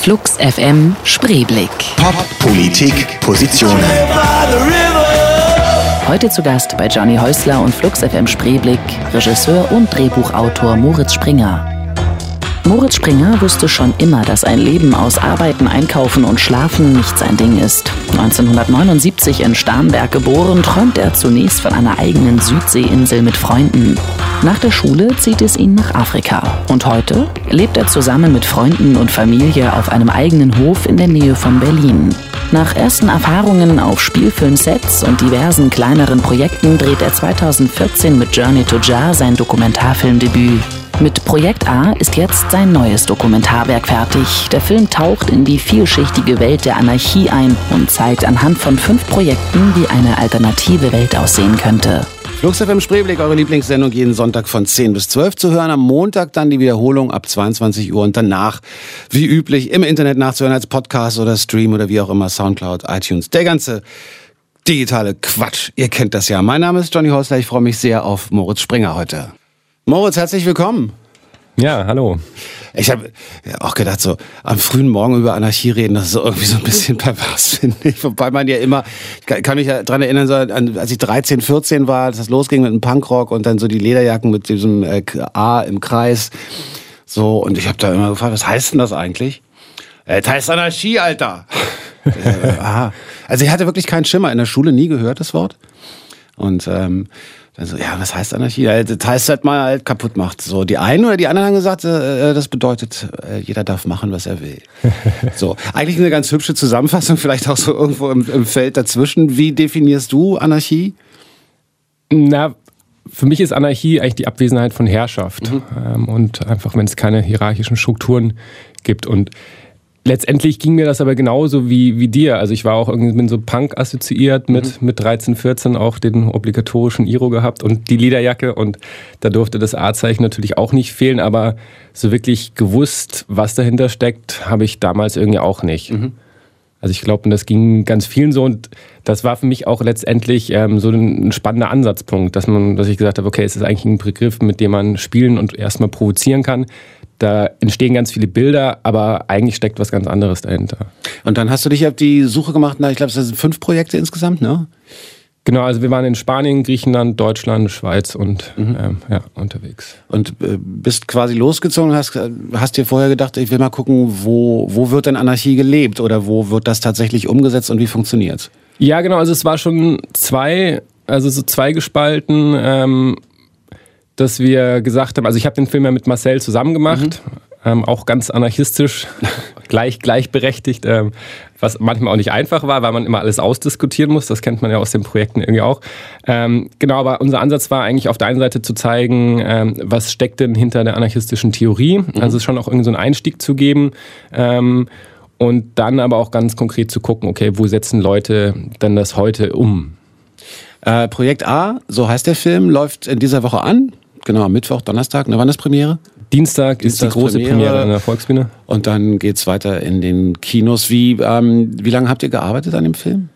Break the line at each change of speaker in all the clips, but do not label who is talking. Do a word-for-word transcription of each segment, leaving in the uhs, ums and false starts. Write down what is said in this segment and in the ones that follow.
Flux F M Spreeblick.
Pop, Politik, Positionen.
Heute zu Gast bei Johnny Häusler und Flux F M Spreeblick Regisseur und Drehbuchautor Moritz Springer. Moritz Springer wusste schon immer, dass ein Leben aus Arbeiten, Einkaufen und Schlafen nicht sein Ding ist. neunzehnhundertneunundsiebzig in Starnberg geboren, träumt er zunächst von einer eigenen Südseeinsel mit Freunden. Nach der Schule zieht es ihn nach Afrika. Und heute lebt er zusammen mit Freunden und Familie auf einem eigenen Hof in der Nähe von Berlin. Nach ersten Erfahrungen auf Spielfilmsets und diversen kleineren Projekten dreht er zweitausendvierzehn mit Journey to Jar sein Dokumentarfilmdebüt. Mit Projekt A ist jetzt sein neues Dokumentarwerk fertig. Der Film taucht in die vielschichtige Welt der Anarchie ein und zeigt anhand von fünf Projekten, wie eine alternative Welt aussehen könnte.
Flux F M Spreeblick, eure Lieblingssendung, jeden Sonntag von zehn bis zwölf zu hören. Am Montag dann die Wiederholung ab zweiundzwanzig Uhr und danach, wie üblich, im Internet nachzuhören als Podcast oder Stream oder wie auch immer, Soundcloud, iTunes. Der ganze digitale Quatsch, ihr kennt das ja. Mein Name ist Johnny Häusler, ich freue mich sehr auf Moritz Springer heute. Moritz, herzlich willkommen.
Ja, hallo.
Ich habe auch gedacht, so am frühen Morgen über Anarchie reden, das ist so irgendwie so ein bisschen pervers, finde ich. Wobei man ja immer, ich kann mich ja dran erinnern, so, als ich dreizehn, vierzehn war, als das losging mit dem Punkrock und dann so die Lederjacken mit diesem äh, A im Kreis. So, und ich habe da immer gefragt, was heißt denn das eigentlich? Äh, das heißt Anarchie, Alter. äh, aha. Also ich hatte wirklich keinen Schimmer, in der Schule nie gehört, das Wort. Und ähm, dann so, ja, was heißt Anarchie? Das heißt, dass man halt kaputt macht. So, die einen oder die anderen haben gesagt, äh, das bedeutet, äh, jeder darf machen, was er will. So, eigentlich eine ganz hübsche Zusammenfassung, vielleicht auch so irgendwo im, im Feld dazwischen. Wie definierst du Anarchie?
Na, für mich ist Anarchie eigentlich die Abwesenheit von Herrschaft. Mhm. Ähm, und einfach, wenn es keine hierarchischen Strukturen gibt. Und letztendlich ging mir das aber genauso wie, wie dir. Also ich war auch irgendwie mit so Punk assoziiert, mit, mhm. mit dreizehn, vierzehn auch den obligatorischen Iro gehabt und die Lederjacke. Und da durfte das A-Zeichen natürlich auch nicht fehlen. Aber so wirklich gewusst, was dahinter steckt, habe ich damals irgendwie auch nicht. Mhm. Also ich glaube, das ging ganz vielen so. Und das war für mich auch letztendlich ähm, so ein spannender Ansatzpunkt, dass man, dass ich gesagt habe, okay, es ist eigentlich ein Begriff, mit dem man spielen und erstmal provozieren kann. Da entstehen ganz viele Bilder, aber eigentlich steckt was ganz anderes dahinter.
Und dann hast du dich auf die Suche gemacht, na, ich glaube, es sind fünf Projekte insgesamt, ne?
Genau, also wir waren in Spanien, Griechenland, Deutschland, Schweiz und mhm. ähm, ja, unterwegs.
Und äh, bist quasi losgezogen, hast, hast dir vorher gedacht, ich will mal gucken, wo, wo wird denn Anarchie gelebt oder wo wird das tatsächlich umgesetzt und wie funktioniert's?
Ja, genau, also es war schon zwei, also so zweigespalten, ähm, dass wir gesagt haben, also ich habe den Film ja mit Marcel zusammen gemacht, mhm. ähm, auch ganz anarchistisch, gleich, gleichberechtigt, ähm, was manchmal auch nicht einfach war, weil man immer alles ausdiskutieren muss, das kennt man ja aus den Projekten irgendwie auch. Ähm, genau, aber unser Ansatz war eigentlich auf der einen Seite zu zeigen, ähm, was steckt denn hinter der anarchistischen Theorie, mhm. also schon auch irgendwie so einen Einstieg zu geben, ähm, und dann aber auch ganz konkret zu gucken, okay, wo setzen Leute denn das heute um?
Äh, Projekt A, so heißt der Film, läuft in dieser Woche an. Genau, am Mittwoch, Donnerstag. Na, wann ist Premiere?
Dienstag ist die große Premiere, Premiere an der Volksbühne.
Und dann geht's weiter in den Kinos. Wie, ähm, wie lange habt ihr gearbeitet an dem Film?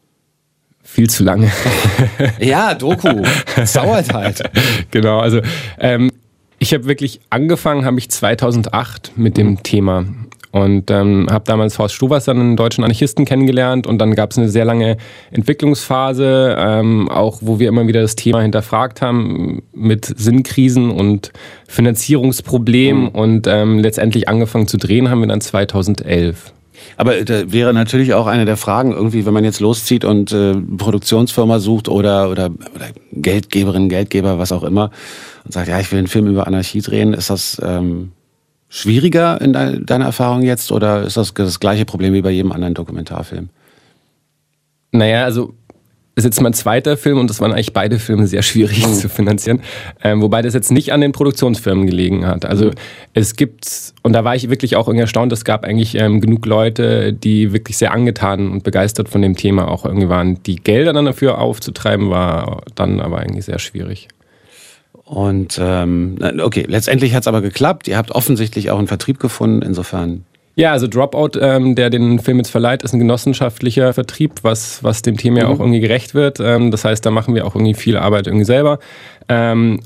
Viel zu lange.
Ja, Doku. Das dauert halt.
Genau, also ähm, ich habe wirklich angefangen, habe ich zweitausendacht mit dem mhm. Thema. Und ähm, habe damals Horst Stuvers, einen deutschen Anarchisten, kennengelernt. Und dann gab es eine sehr lange Entwicklungsphase, ähm, auch wo wir immer wieder das Thema hinterfragt haben mit Sinnkrisen und Finanzierungsproblemen. Mhm. Und ähm, letztendlich angefangen zu drehen haben wir dann zweitausendelf.
Aber da wäre natürlich auch eine der Fragen, irgendwie, wenn man jetzt loszieht und äh, Produktionsfirma sucht oder, oder, oder Geldgeberin, Geldgeber, was auch immer, und sagt, ja, ich will einen Film über Anarchie drehen, ist das... Ähm schwieriger in deiner Erfahrung jetzt oder ist das das gleiche Problem wie bei jedem anderen Dokumentarfilm?
Naja, also es ist jetzt mein zweiter Film und das waren eigentlich beide Filme sehr schwierig mhm. zu finanzieren, ähm, wobei das jetzt nicht an den Produktionsfirmen gelegen hat. Also mhm. es gibt, und da war ich wirklich auch irgendwie erstaunt, es gab eigentlich ähm, genug Leute, die wirklich sehr angetan und begeistert von dem Thema auch irgendwie waren. Die Gelder dann dafür aufzutreiben, war dann aber eigentlich sehr schwierig.
Und ähm, okay, letztendlich hat es aber geklappt. Ihr habt offensichtlich auch einen Vertrieb gefunden, insofern.
Ja, also Dropout, ähm, der den Film jetzt verleiht, ist ein genossenschaftlicher Vertrieb, was, was dem Thema ja mhm. auch irgendwie gerecht wird. Ähm, das heißt, da machen wir auch irgendwie viel Arbeit irgendwie selber. Ähm, und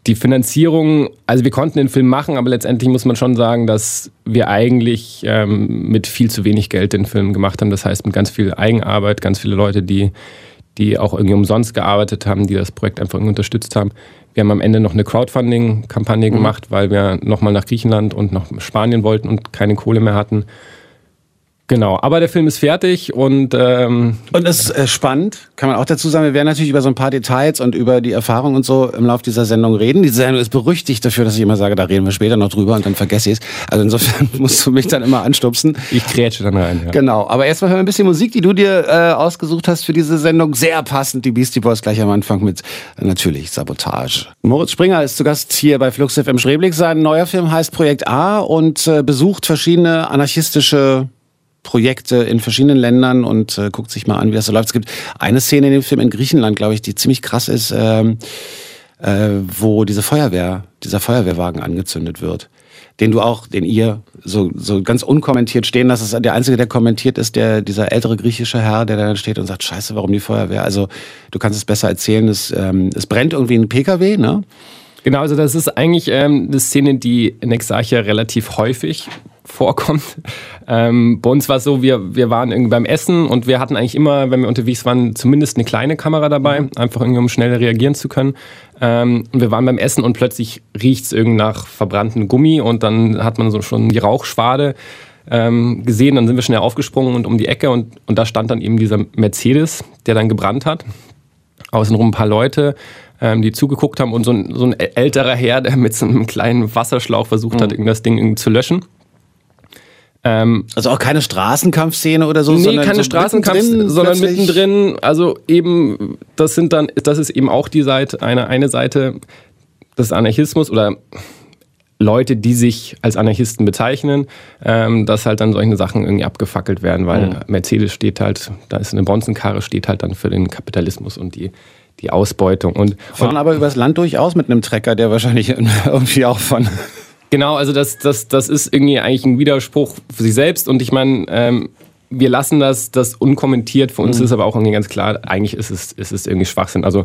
die Finanzierung, also wir konnten den Film machen, aber letztendlich muss man schon sagen, dass wir eigentlich ähm, mit viel zu wenig Geld den Film gemacht haben. Das heißt mit ganz viel Eigenarbeit, ganz viele Leute, die, die auch irgendwie umsonst gearbeitet haben, die das Projekt einfach irgendwie unterstützt haben. Wir haben am Ende noch eine Crowdfunding-Kampagne mhm. gemacht, weil wir nochmal nach Griechenland und nach Spanien wollten und keine Kohle mehr hatten. Genau, aber der Film ist fertig und... Ähm
und es ist äh, spannend, kann man auch dazu sagen, wir werden natürlich über so ein paar Details und über die Erfahrung und so im Laufe dieser Sendung reden. Die Sendung ist berüchtigt dafür, dass ich immer sage, da reden wir später noch drüber und dann vergesse ich es. Also insofern musst du mich dann immer anstupsen.
Ich grätsche dann rein, ja.
Genau, aber erstmal hören wir ein bisschen Musik, die du dir äh, ausgesucht hast für diese Sendung. Sehr passend, die Beastie Boys gleich am Anfang mit, äh, natürlich, Sabotage. Moritz Springer ist zu Gast hier bei Flux F M Spreeblick. Sein neuer Film heißt Projekt A und äh, besucht verschiedene anarchistische Projekte in verschiedenen Ländern und äh, guckt sich mal an, wie das so läuft. Es gibt eine Szene in dem Film in Griechenland, glaube ich, die ziemlich krass ist, ähm, äh, wo diese Feuerwehr, dieser Feuerwehrwagen angezündet wird. Den du auch, den ihr so, so ganz unkommentiert stehen lasst. Das ist der Einzige, der kommentiert ist, der, dieser ältere griechische Herr, der da steht und sagt, scheiße, warum die Feuerwehr? Also du kannst es besser erzählen. Es, ähm, es brennt irgendwie ein P K W, ne?
Genau, also das ist eigentlich ähm, eine Szene, die in Exarchia relativ häufig vorkommt. Ähm, bei uns war es so, wir, wir waren irgendwie beim Essen und wir hatten eigentlich immer, wenn wir unterwegs waren, zumindest eine kleine Kamera dabei, einfach irgendwie, um schneller reagieren zu können. Ähm, und wir waren beim Essen und plötzlich riecht es irgendwie nach verbranntem Gummi und dann hat man so schon die Rauchschwade ähm, gesehen, dann sind wir schnell aufgesprungen und um die Ecke und, und da stand dann eben dieser Mercedes, der dann gebrannt hat. Außenrum ein paar Leute, ähm, die zugeguckt haben und so ein, so ein älterer Herr, der mit so einem kleinen Wasserschlauch versucht mhm. hat, das Ding irgendwie zu löschen.
Ähm, also auch keine Straßenkampfszene oder so?
Nee,
sondern
keine
so
Straßenkampf,
mittendrin,
sondern
plötzlich?
mittendrin. Also eben, das sind dann, das ist eben auch die Seite, eine, eine Seite des Anarchismus oder Leute, die sich als Anarchisten bezeichnen, ähm, dass halt dann solche Sachen irgendwie abgefackelt werden, weil mhm. Mercedes steht halt, da ist eine Bonzenkarre, steht halt dann für den Kapitalismus und die, die Ausbeutung. Und,
Fahren
und
aber übers Land durchaus mit einem Trecker, der wahrscheinlich irgendwie auch von...
Genau, also das, das, das ist irgendwie eigentlich ein Widerspruch für sich selbst und ich meine, ähm, wir lassen das, das unkommentiert, für uns mhm. ist aber auch irgendwie ganz klar, eigentlich ist es, ist es irgendwie Schwachsinn. Also,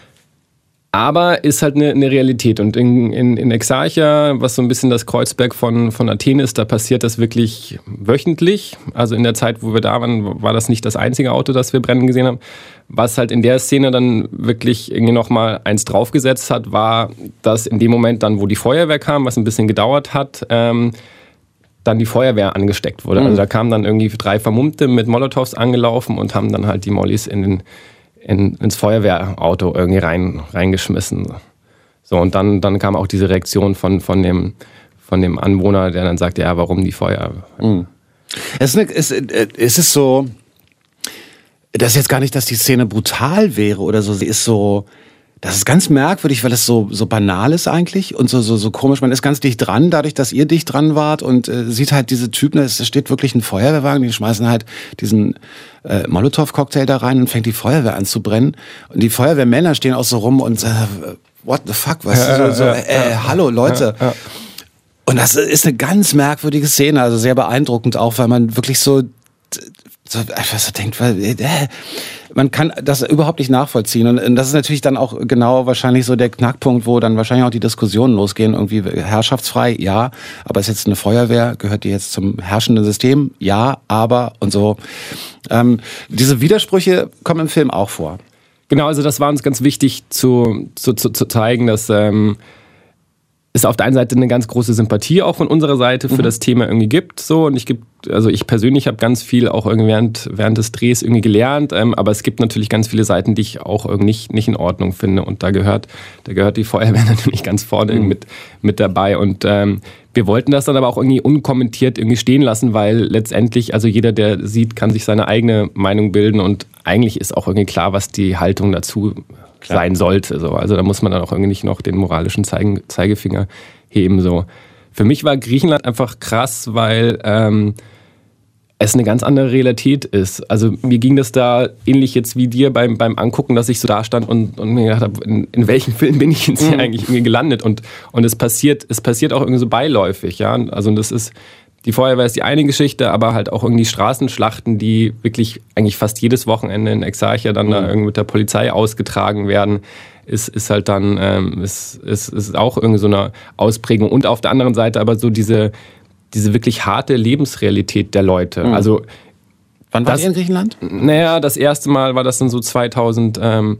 aber ist halt eine, eine Realität und in, in, in Exarchia, was so ein bisschen das Kreuzberg von, von Athen ist, da passiert das wirklich wöchentlich. Also in der Zeit, wo wir da waren, war das nicht das einzige Auto, das wir brennen gesehen haben. Was halt in der Szene dann wirklich irgendwie nochmal eins draufgesetzt hat, war, dass in dem Moment dann, wo die Feuerwehr kam, was ein bisschen gedauert hat, ähm, dann die Feuerwehr angesteckt wurde. Mhm. Also da kamen dann irgendwie drei Vermummte mit Molotows angelaufen und haben dann halt die Mollis in den, in, ins Feuerwehrauto irgendwie rein, reingeschmissen. So, und dann, dann kam auch diese Reaktion von, von, dem, von dem Anwohner, der dann sagte, ja, warum die Feuerwehr?
Mhm. Es ist, eine, es, es ist so... Das ist jetzt gar nicht, dass die Szene brutal wäre oder so. Sie ist so, das ist ganz merkwürdig, weil es so, so banal ist eigentlich und so, so, so komisch. Man ist ganz dicht dran, dadurch, dass ihr dicht dran wart und äh, sieht halt diese Typen, es steht wirklich ein Feuerwehrwagen, die schmeißen halt diesen äh, Molotow-Cocktail da rein und fängt die Feuerwehr an zu brennen. Und die Feuerwehrmänner stehen auch so rum und äh, what the fuck, weißt
ja,
du, so, so äh, äh, hallo Leute. Ja, ja. Und das ist eine ganz merkwürdige Szene, also sehr beeindruckend auch, weil man wirklich so so einfach so denkt, weil äh, man kann das überhaupt nicht nachvollziehen und, und das ist natürlich dann auch genau wahrscheinlich so der Knackpunkt, wo dann wahrscheinlich auch die Diskussionen losgehen, irgendwie herrschaftsfrei, ja, aber ist jetzt eine Feuerwehr, gehört die jetzt zum herrschenden System, ja, aber und so. Ähm, diese Widersprüche kommen im Film auch vor.
Genau, also das war uns ganz wichtig zu, zu, zu, zu zeigen, dass ähm, es auf der einen Seite eine ganz große Sympathie auch von unserer Seite für mhm. das Thema irgendwie gibt. So. Und ich gibt, also ich persönlich habe ganz viel auch irgendwie während, während des Drehs irgendwie gelernt, ähm, aber es gibt natürlich ganz viele Seiten, die ich auch irgendwie nicht, nicht in Ordnung finde. Und da gehört, da gehört die Feuerwehr natürlich ganz vorne mhm. mit, mit dabei. Und ähm, wir wollten das dann aber auch irgendwie unkommentiert irgendwie stehen lassen, weil letztendlich, also jeder, der sieht, kann sich seine eigene Meinung bilden und eigentlich ist auch irgendwie klar, was die Haltung dazu Klar. sein sollte. So. Also da muss man dann auch irgendwie nicht noch den moralischen Zeigen, Zeigefinger heben. So. Für mich war Griechenland einfach krass, weil ähm, es eine ganz andere Realität ist. Also mir ging das da ähnlich jetzt wie dir beim, beim Angucken, dass ich so da stand und, und mir gedacht habe, in, in welchem Film bin ich jetzt hier mhm. eigentlich irgendwie gelandet? Und, und es passiert, es passiert auch irgendwie so beiläufig. Ja? Also das ist, die Feuerwehr ist die eine Geschichte, aber halt auch irgendwie Straßenschlachten, die wirklich eigentlich fast jedes Wochenende in Exarchia dann mhm. da irgendwie mit der Polizei ausgetragen werden. ist, ist halt dann ähm, ist, ist, ist auch irgendwie so eine Ausprägung. Und auf der anderen Seite aber so diese, diese wirklich harte Lebensrealität der Leute. Mhm. Also
wann war das in Griechenland?
Naja, das erste Mal war das dann so zweitausenddreizehn,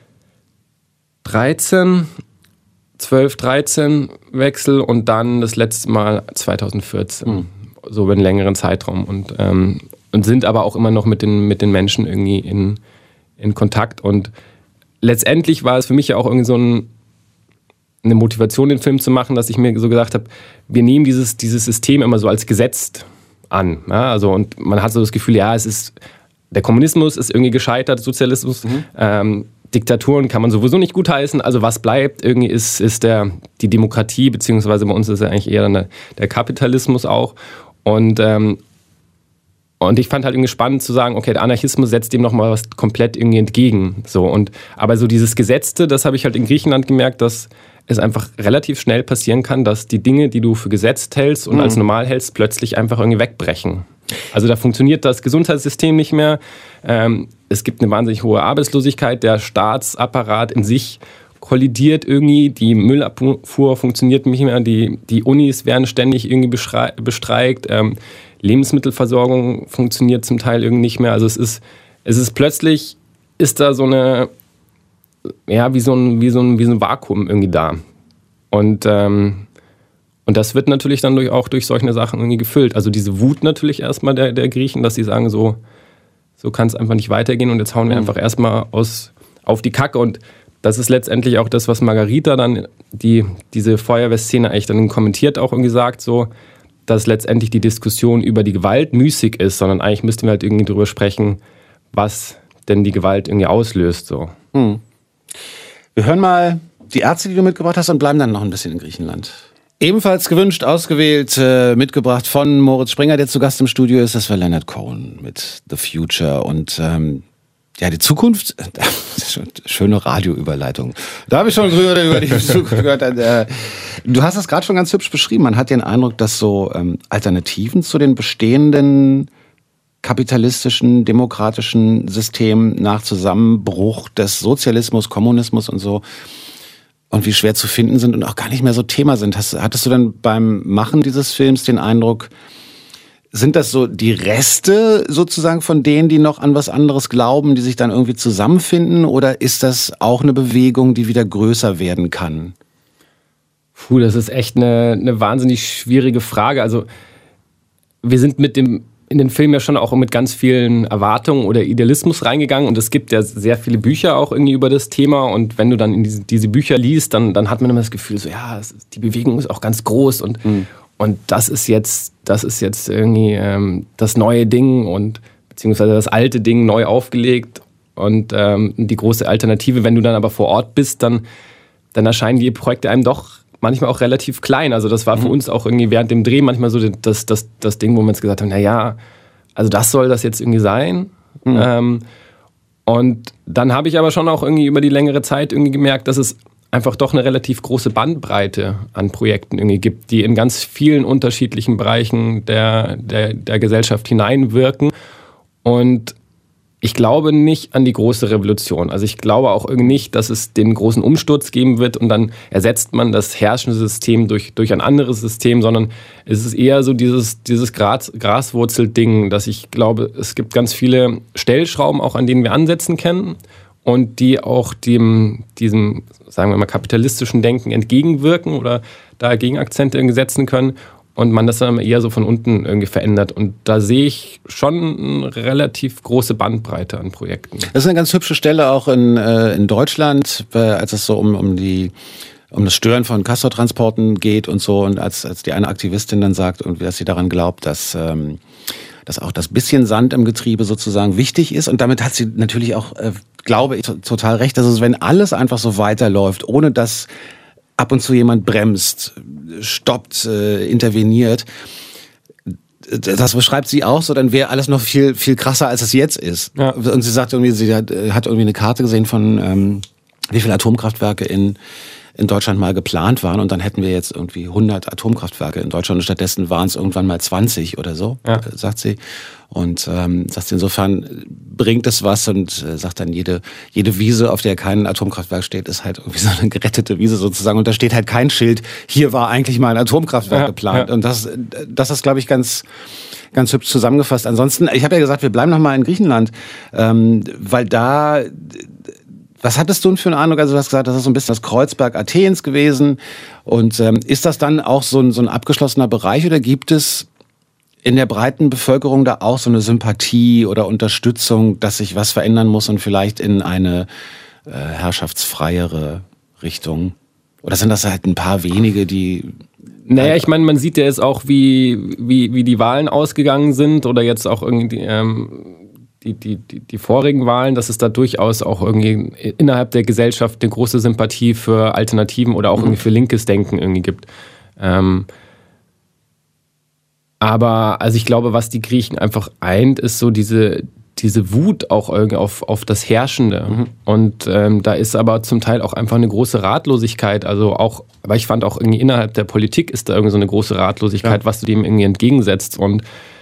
zwölf, dreizehn Wechsel und dann das letzte Mal zweitausendvierzehn. Mhm. So über einen längeren Zeitraum. Und, ähm, und sind aber auch immer noch mit den, mit den Menschen irgendwie in, in Kontakt. Und letztendlich war es für mich ja auch irgendwie so ein, eine Motivation, den Film zu machen, dass ich mir so gesagt habe, wir nehmen dieses, dieses System immer so als gesetzt an. Ja? Also, und man hat so das Gefühl, ja, es ist, der Kommunismus ist irgendwie gescheitert, Sozialismus, mhm. ähm, Diktaturen kann man sowieso nicht gutheißen. Also was bleibt irgendwie ist, ist der, die Demokratie, beziehungsweise bei uns ist ja eigentlich eher der, der Kapitalismus auch. Und, ähm, und ich fand halt irgendwie spannend zu sagen, okay, der Anarchismus setzt dem nochmal was komplett irgendwie entgegen. So, und, aber so dieses Gesetzte, das habe ich halt in Griechenland gemerkt, dass es einfach relativ schnell passieren kann, dass die Dinge, die du für gesetzt hältst und mhm. als normal hältst, plötzlich einfach irgendwie wegbrechen. Also da funktioniert das Gesundheitssystem nicht mehr. Ähm, es gibt eine wahnsinnig hohe Arbeitslosigkeit. Der Staatsapparat in sich kollidiert irgendwie. Die Müllabfuhr funktioniert nicht mehr. Die, die Unis werden ständig irgendwie bestreikt. Ähm, Lebensmittelversorgung funktioniert zum Teil irgendwie nicht mehr. Also es ist, es ist plötzlich, ist da so eine, ja, wie so ein, wie so ein, wie so ein Vakuum irgendwie da. Und ähm, Und das wird natürlich dann durch, auch durch solche Sachen irgendwie gefüllt. Also diese Wut natürlich erstmal der, der Griechen, dass sie sagen, so, so kann es einfach nicht weitergehen und jetzt hauen wir mhm. einfach erstmal aus, auf die Kacke. Und das ist letztendlich auch das, was Margarita dann, die, diese Feuerwehrszene eigentlich dann kommentiert, auch irgendwie sagt, so, dass letztendlich die Diskussion über die Gewalt müßig ist, sondern eigentlich müssten wir halt irgendwie drüber sprechen, was denn die Gewalt irgendwie auslöst. So.
Mhm. Wir hören mal die Ärzte, die du mitgebracht hast und bleiben dann noch ein bisschen in Griechenland. Ebenfalls gewünscht, ausgewählt, äh, mitgebracht von Moritz Springer, der zu Gast im Studio ist. Das war Leonard Cohen mit The Future. Und ähm, ja, die Zukunft, schöne Radioüberleitung. Da habe ich schon drüber über die Zukunft gehört. Äh, du hast es gerade schon ganz hübsch beschrieben. Man hat den Eindruck, dass so ähm, Alternativen zu den bestehenden kapitalistischen, demokratischen Systemen nach Zusammenbruch des Sozialismus, Kommunismus und so und wie schwer zu finden sind und auch gar nicht mehr so Thema sind. Hast, hattest du denn beim Machen dieses Films den Eindruck, sind das so die Reste sozusagen von denen, die noch an was anderes glauben, die sich dann irgendwie zusammenfinden, oder ist das auch eine Bewegung, die wieder größer werden kann?
Puh, das ist echt eine, eine wahnsinnig schwierige Frage. Also wir sind mit dem in den Film ja schon auch mit ganz vielen Erwartungen oder Idealismus reingegangen und es gibt ja sehr viele Bücher auch irgendwie über das Thema und wenn du dann in diese, diese Bücher liest, dann, dann hat man immer das Gefühl, so ja, die Bewegung ist auch ganz groß und, mhm. und das ist jetzt, das ist jetzt irgendwie ähm, das neue Ding und beziehungsweise das alte Ding neu aufgelegt und ähm, die große Alternative. Wenn du dann aber vor Ort bist, dann, dann erscheinen die Projekte einem doch manchmal auch relativ klein. Also das war für uns auch irgendwie während dem Dreh manchmal so das, das, das Ding, wo wir uns gesagt haben, naja, also das soll das jetzt irgendwie sein. Mhm. Ähm, und dann habe ich aber schon auch irgendwie über die längere Zeit irgendwie gemerkt, dass es einfach doch eine relativ große Bandbreite an Projekten irgendwie gibt, die in ganz vielen unterschiedlichen Bereichen der, der, der Gesellschaft hineinwirken. Und ich glaube nicht an die große Revolution. Also ich glaube auch irgendwie nicht, dass es den großen Umsturz geben wird und dann ersetzt man das herrschende System durch, durch ein anderes System, sondern es ist eher so dieses, dieses Gras, Graswurzelding, dass ich glaube, es gibt ganz viele Stellschrauben, auch an denen wir ansetzen können und die auch dem, diesem, sagen wir mal, kapitalistischen Denken entgegenwirken oder da Gegenakzente irgendwie setzen können. Und man das dann eher so von unten irgendwie verändert. Und da sehe ich schon eine relativ große Bandbreite an Projekten.
Das ist eine ganz hübsche Stelle auch in, äh, in Deutschland, äh, als es so um, um die um das Stören von Castortransporten geht und so. Und als, als die eine Aktivistin dann sagt, und dass sie daran glaubt, dass, ähm, dass auch das bisschen Sand im Getriebe sozusagen wichtig ist. Und damit hat sie natürlich auch, äh, glaube ich, t- total recht. Also wenn alles einfach so weiterläuft, ohne dass ab und zu jemand bremst, stoppt, äh, interveniert. Das beschreibt sie auch so, dann wäre alles noch viel viel krasser, als es jetzt ist. Ja. Und sie sagt irgendwie, sie hat, hat irgendwie eine Karte gesehen von, ähm, wie viele Atomkraftwerke in in Deutschland mal geplant waren und dann hätten wir jetzt irgendwie hundert Atomkraftwerke in Deutschland und stattdessen waren es irgendwann mal zwanzig oder so, ja. sagt sie. Und ähm, sagt insofern bringt es was und äh, sagt dann, jede jede Wiese, auf der kein Atomkraftwerk steht, ist halt irgendwie so eine gerettete Wiese sozusagen und da steht halt kein Schild, hier war eigentlich mal ein Atomkraftwerk ja, geplant. Ja. Und das, das ist, glaube ich, ganz ganz hübsch zusammengefasst. Ansonsten, ich habe ja gesagt, wir bleiben noch mal in Griechenland, ähm, weil da, was hattest du für eine Ahnung? Also du hast gesagt, das ist so ein bisschen das Kreuzberg Athens gewesen und ähm, ist das dann auch so ein, so ein abgeschlossener Bereich oder gibt es in der breiten Bevölkerung da auch so eine Sympathie oder Unterstützung, dass sich was verändern muss und vielleicht in eine äh, herrschaftsfreiere Richtung? Oder sind das halt ein paar wenige, die...
Naja, ich meine, man sieht ja jetzt auch, wie, wie, wie die Wahlen ausgegangen sind oder jetzt auch irgendwie ähm, die, die, die, die vorigen Wahlen, dass es da durchaus auch irgendwie innerhalb der Gesellschaft eine große Sympathie für Alternativen oder auch irgendwie für linkes Denken irgendwie gibt. Ähm, Aber also ich glaube, was die Griechen einfach eint, ist so diese, diese Wut auch irgendwie auf, auf das Herrschende. Mhm. Und ähm, da ist aber zum Teil auch einfach eine große Ratlosigkeit. Also auch, aber ich fand auch irgendwie innerhalb der Politik ist da irgendwie so eine große Ratlosigkeit, ja. was du dem irgendwie entgegensetzt. Und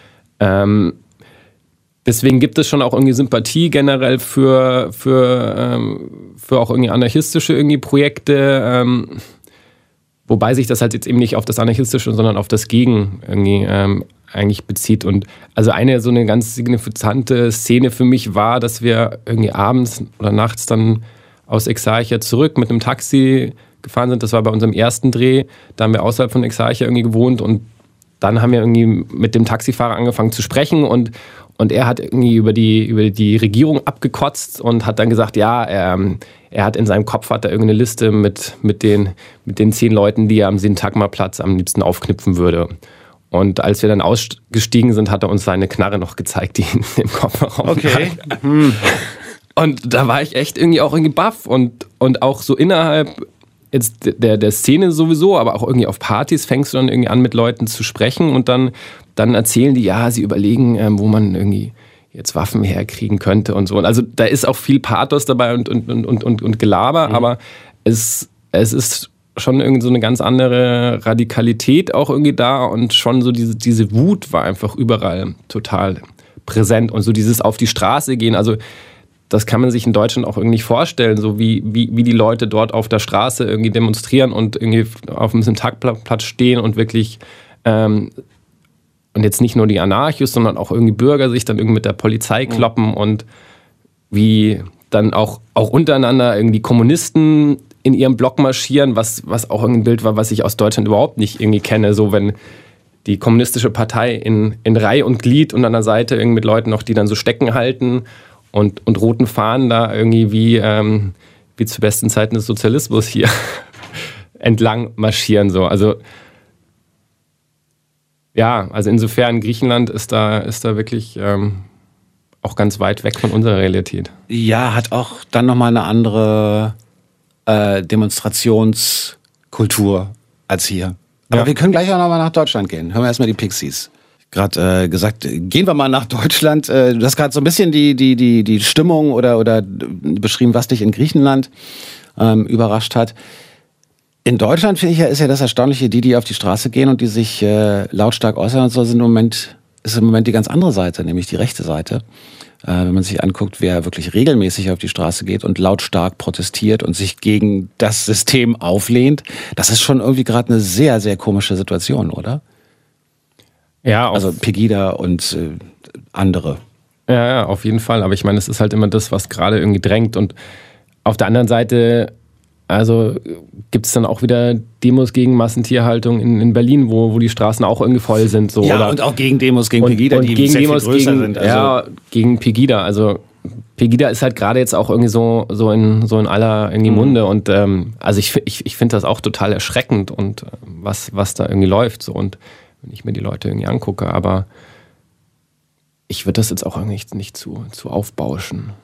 ähm, deswegen gibt es schon auch irgendwie Sympathie generell für, für, ähm, für auch irgendwie anarchistische irgendwie Projekte. Ähm, Wobei sich das halt jetzt eben nicht auf das Anarchistische, sondern auf das Gegen irgendwie ähm, eigentlich bezieht. Und also eine so eine ganz signifikante Szene für mich war, dass wir irgendwie abends oder nachts dann aus Exarchia zurück mit einem Taxi gefahren sind. Das war bei unserem ersten Dreh. Da haben wir außerhalb von Exarchia irgendwie gewohnt und dann haben wir irgendwie mit dem Taxifahrer angefangen zu sprechen und Und er hat irgendwie über die, über die Regierung abgekotzt und hat dann gesagt, ja, er, er hat in seinem Kopf hat er irgendeine Liste mit, mit, den, mit den zehn Leuten, die er am Syntagma-Platz am liebsten aufknüpfen würde. Und als wir dann ausgestiegen sind, hat er uns seine Knarre noch gezeigt, die in dem Kofferraum
Okay.
Hm. Und da war ich echt irgendwie auch irgendwie baff und, und auch so innerhalb jetzt der, der Szene sowieso, aber auch irgendwie auf Partys fängst du dann irgendwie an, mit Leuten zu sprechen und dann, dann erzählen die, ja, sie überlegen, ähm, wo man irgendwie jetzt Waffen herkriegen könnte und so. Und also da ist auch viel Pathos dabei und, und, und, und, und Gelaber, mhm. aber es, es ist schon irgendwie so eine ganz andere Radikalität auch irgendwie da und schon so diese, diese Wut war einfach überall total präsent und so dieses auf die Straße gehen, also das kann man sich in Deutschland auch irgendwie nicht vorstellen, so wie, wie, wie die Leute dort auf der Straße irgendwie demonstrieren und irgendwie auf dem Syntagplatz stehen und wirklich ähm, und jetzt nicht nur die Anarchos, sondern auch irgendwie Bürger sich dann irgendwie mit der Polizei kloppen mhm. und wie dann auch, auch untereinander irgendwie Kommunisten in ihrem Block marschieren, was, was auch ein Bild war, was ich aus Deutschland überhaupt nicht irgendwie kenne, so wenn die kommunistische Partei in, in Reihe und Glied und an der Seite irgendwie mit Leuten noch, die dann so Stecken halten und, und roten Fahnen da irgendwie wie, ähm, wie zu besten Zeiten des Sozialismus hier entlang marschieren. So. Also ja, also insofern Griechenland ist da, ist da wirklich ähm, auch ganz weit weg von unserer Realität.
Ja, hat auch dann nochmal eine andere äh, Demonstrationskultur als hier. Aber ja. wir können gleich auch nochmal nach Deutschland gehen. Hören wir erstmal die Pixies. Gerade äh, gesagt, gehen wir mal nach Deutschland. Äh, du hast gerade so ein bisschen die, die, die, die Stimmung oder, oder beschrieben, was dich in Griechenland ähm, überrascht hat. In Deutschland, finde ich, ja, ist ja das Erstaunliche, die, die auf die Straße gehen und die sich äh, lautstark äußern und so, sind im Moment, ist im Moment die ganz andere Seite, nämlich die rechte Seite. Äh, wenn man sich anguckt, wer wirklich regelmäßig auf die Straße geht und lautstark protestiert und sich gegen das System auflehnt, das ist schon irgendwie gerade eine sehr, sehr komische Situation, oder?
Ja, auf
also Pegida und äh, andere.
Ja, ja, auf jeden Fall. Aber ich meine, es ist halt immer das, was gerade irgendwie drängt. Und auf der anderen Seite, also gibt es dann auch wieder Demos gegen Massentierhaltung in, in Berlin, wo, wo die Straßen auch irgendwie voll sind. So,
ja,
oder?
Und auch gegen Demos gegen
und,
Pegida,
und
die
gegen
sehr
Demos
viel größer
gegen,
sind. Also
ja, gegen Pegida. Also Pegida ist halt gerade jetzt auch irgendwie so, so, in, so in aller irgendwie
Mhm.
Munde. Und ähm, also ich, ich, ich finde das auch total erschreckend und äh, was, was da irgendwie läuft. So. Und wenn ich mir die Leute irgendwie angucke, aber ich würde das jetzt auch irgendwie nicht, nicht zu, zu aufbauschen.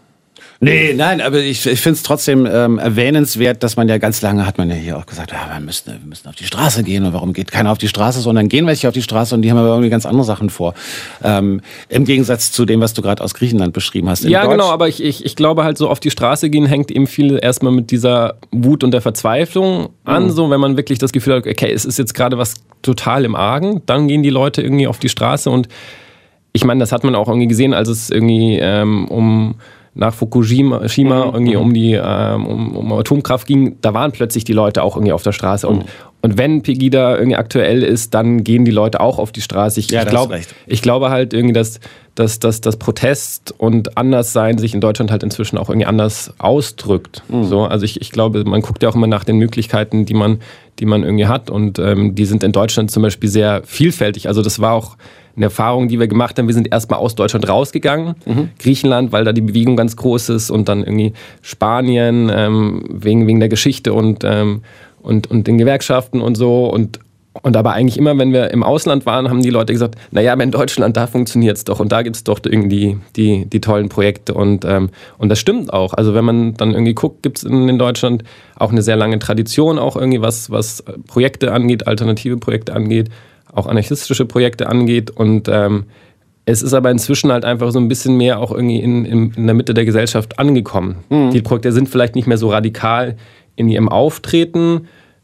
Nee, nein, aber ich, ich finde es trotzdem ähm, erwähnenswert, dass man ja ganz lange hat man ja hier auch gesagt, ja, wir müssen, wir müssen auf die Straße gehen und warum geht keiner auf die Straße, sondern gehen welche auf die Straße und die haben aber irgendwie ganz andere Sachen vor. Ähm, im Gegensatz zu dem, was du gerade aus Griechenland beschrieben hast. In
ja,
Deutsch-
genau, aber ich, ich, ich glaube halt so auf die Straße gehen hängt eben viel erstmal mit dieser Wut und der Verzweiflung an, mhm. so wenn man wirklich das Gefühl hat, okay, es ist jetzt gerade was total im Argen, dann gehen die Leute irgendwie auf die Straße und ich meine, das hat man auch irgendwie gesehen, als es irgendwie ähm, um nach Fukushima Shima, mhm. irgendwie um die ähm, um, um Atomkraft ging, da waren plötzlich die Leute auch irgendwie auf der Straße. Und, mhm. und wenn Pegida irgendwie aktuell ist, dann gehen die Leute auch auf die Straße. Ich,
ja,
ich, glaub, ich glaube halt irgendwie, dass, dass, dass das Protest und Anderssein sich in Deutschland halt inzwischen auch irgendwie anders ausdrückt. Mhm. So, also ich, ich glaube, man guckt ja auch immer nach den Möglichkeiten, die man, die man irgendwie hat. Und ähm, die sind in Deutschland zum Beispiel sehr vielfältig. Also das war auch eine Erfahrung, die wir gemacht haben. Wir sind erstmal aus Deutschland rausgegangen. Mhm. Griechenland, weil da die Bewegung ganz groß ist und dann irgendwie Spanien ähm, wegen, wegen der Geschichte und, ähm, und, und den Gewerkschaften und so. Und, und aber eigentlich immer, wenn wir im Ausland waren, haben die Leute gesagt, naja, aber in Deutschland, da funktioniert es doch und da gibt es doch irgendwie die, die tollen Projekte. Und, ähm, und das stimmt auch. Also wenn man dann irgendwie guckt, gibt es in, in Deutschland auch eine sehr lange Tradition, auch irgendwie was, was Projekte angeht, alternative Projekte angeht, auch anarchistische Projekte angeht und ähm, es ist aber inzwischen halt einfach so ein bisschen mehr auch irgendwie in, in, in der Mitte der Gesellschaft angekommen. Mhm. Die Projekte sind vielleicht nicht mehr so radikal in ihrem Auftreten,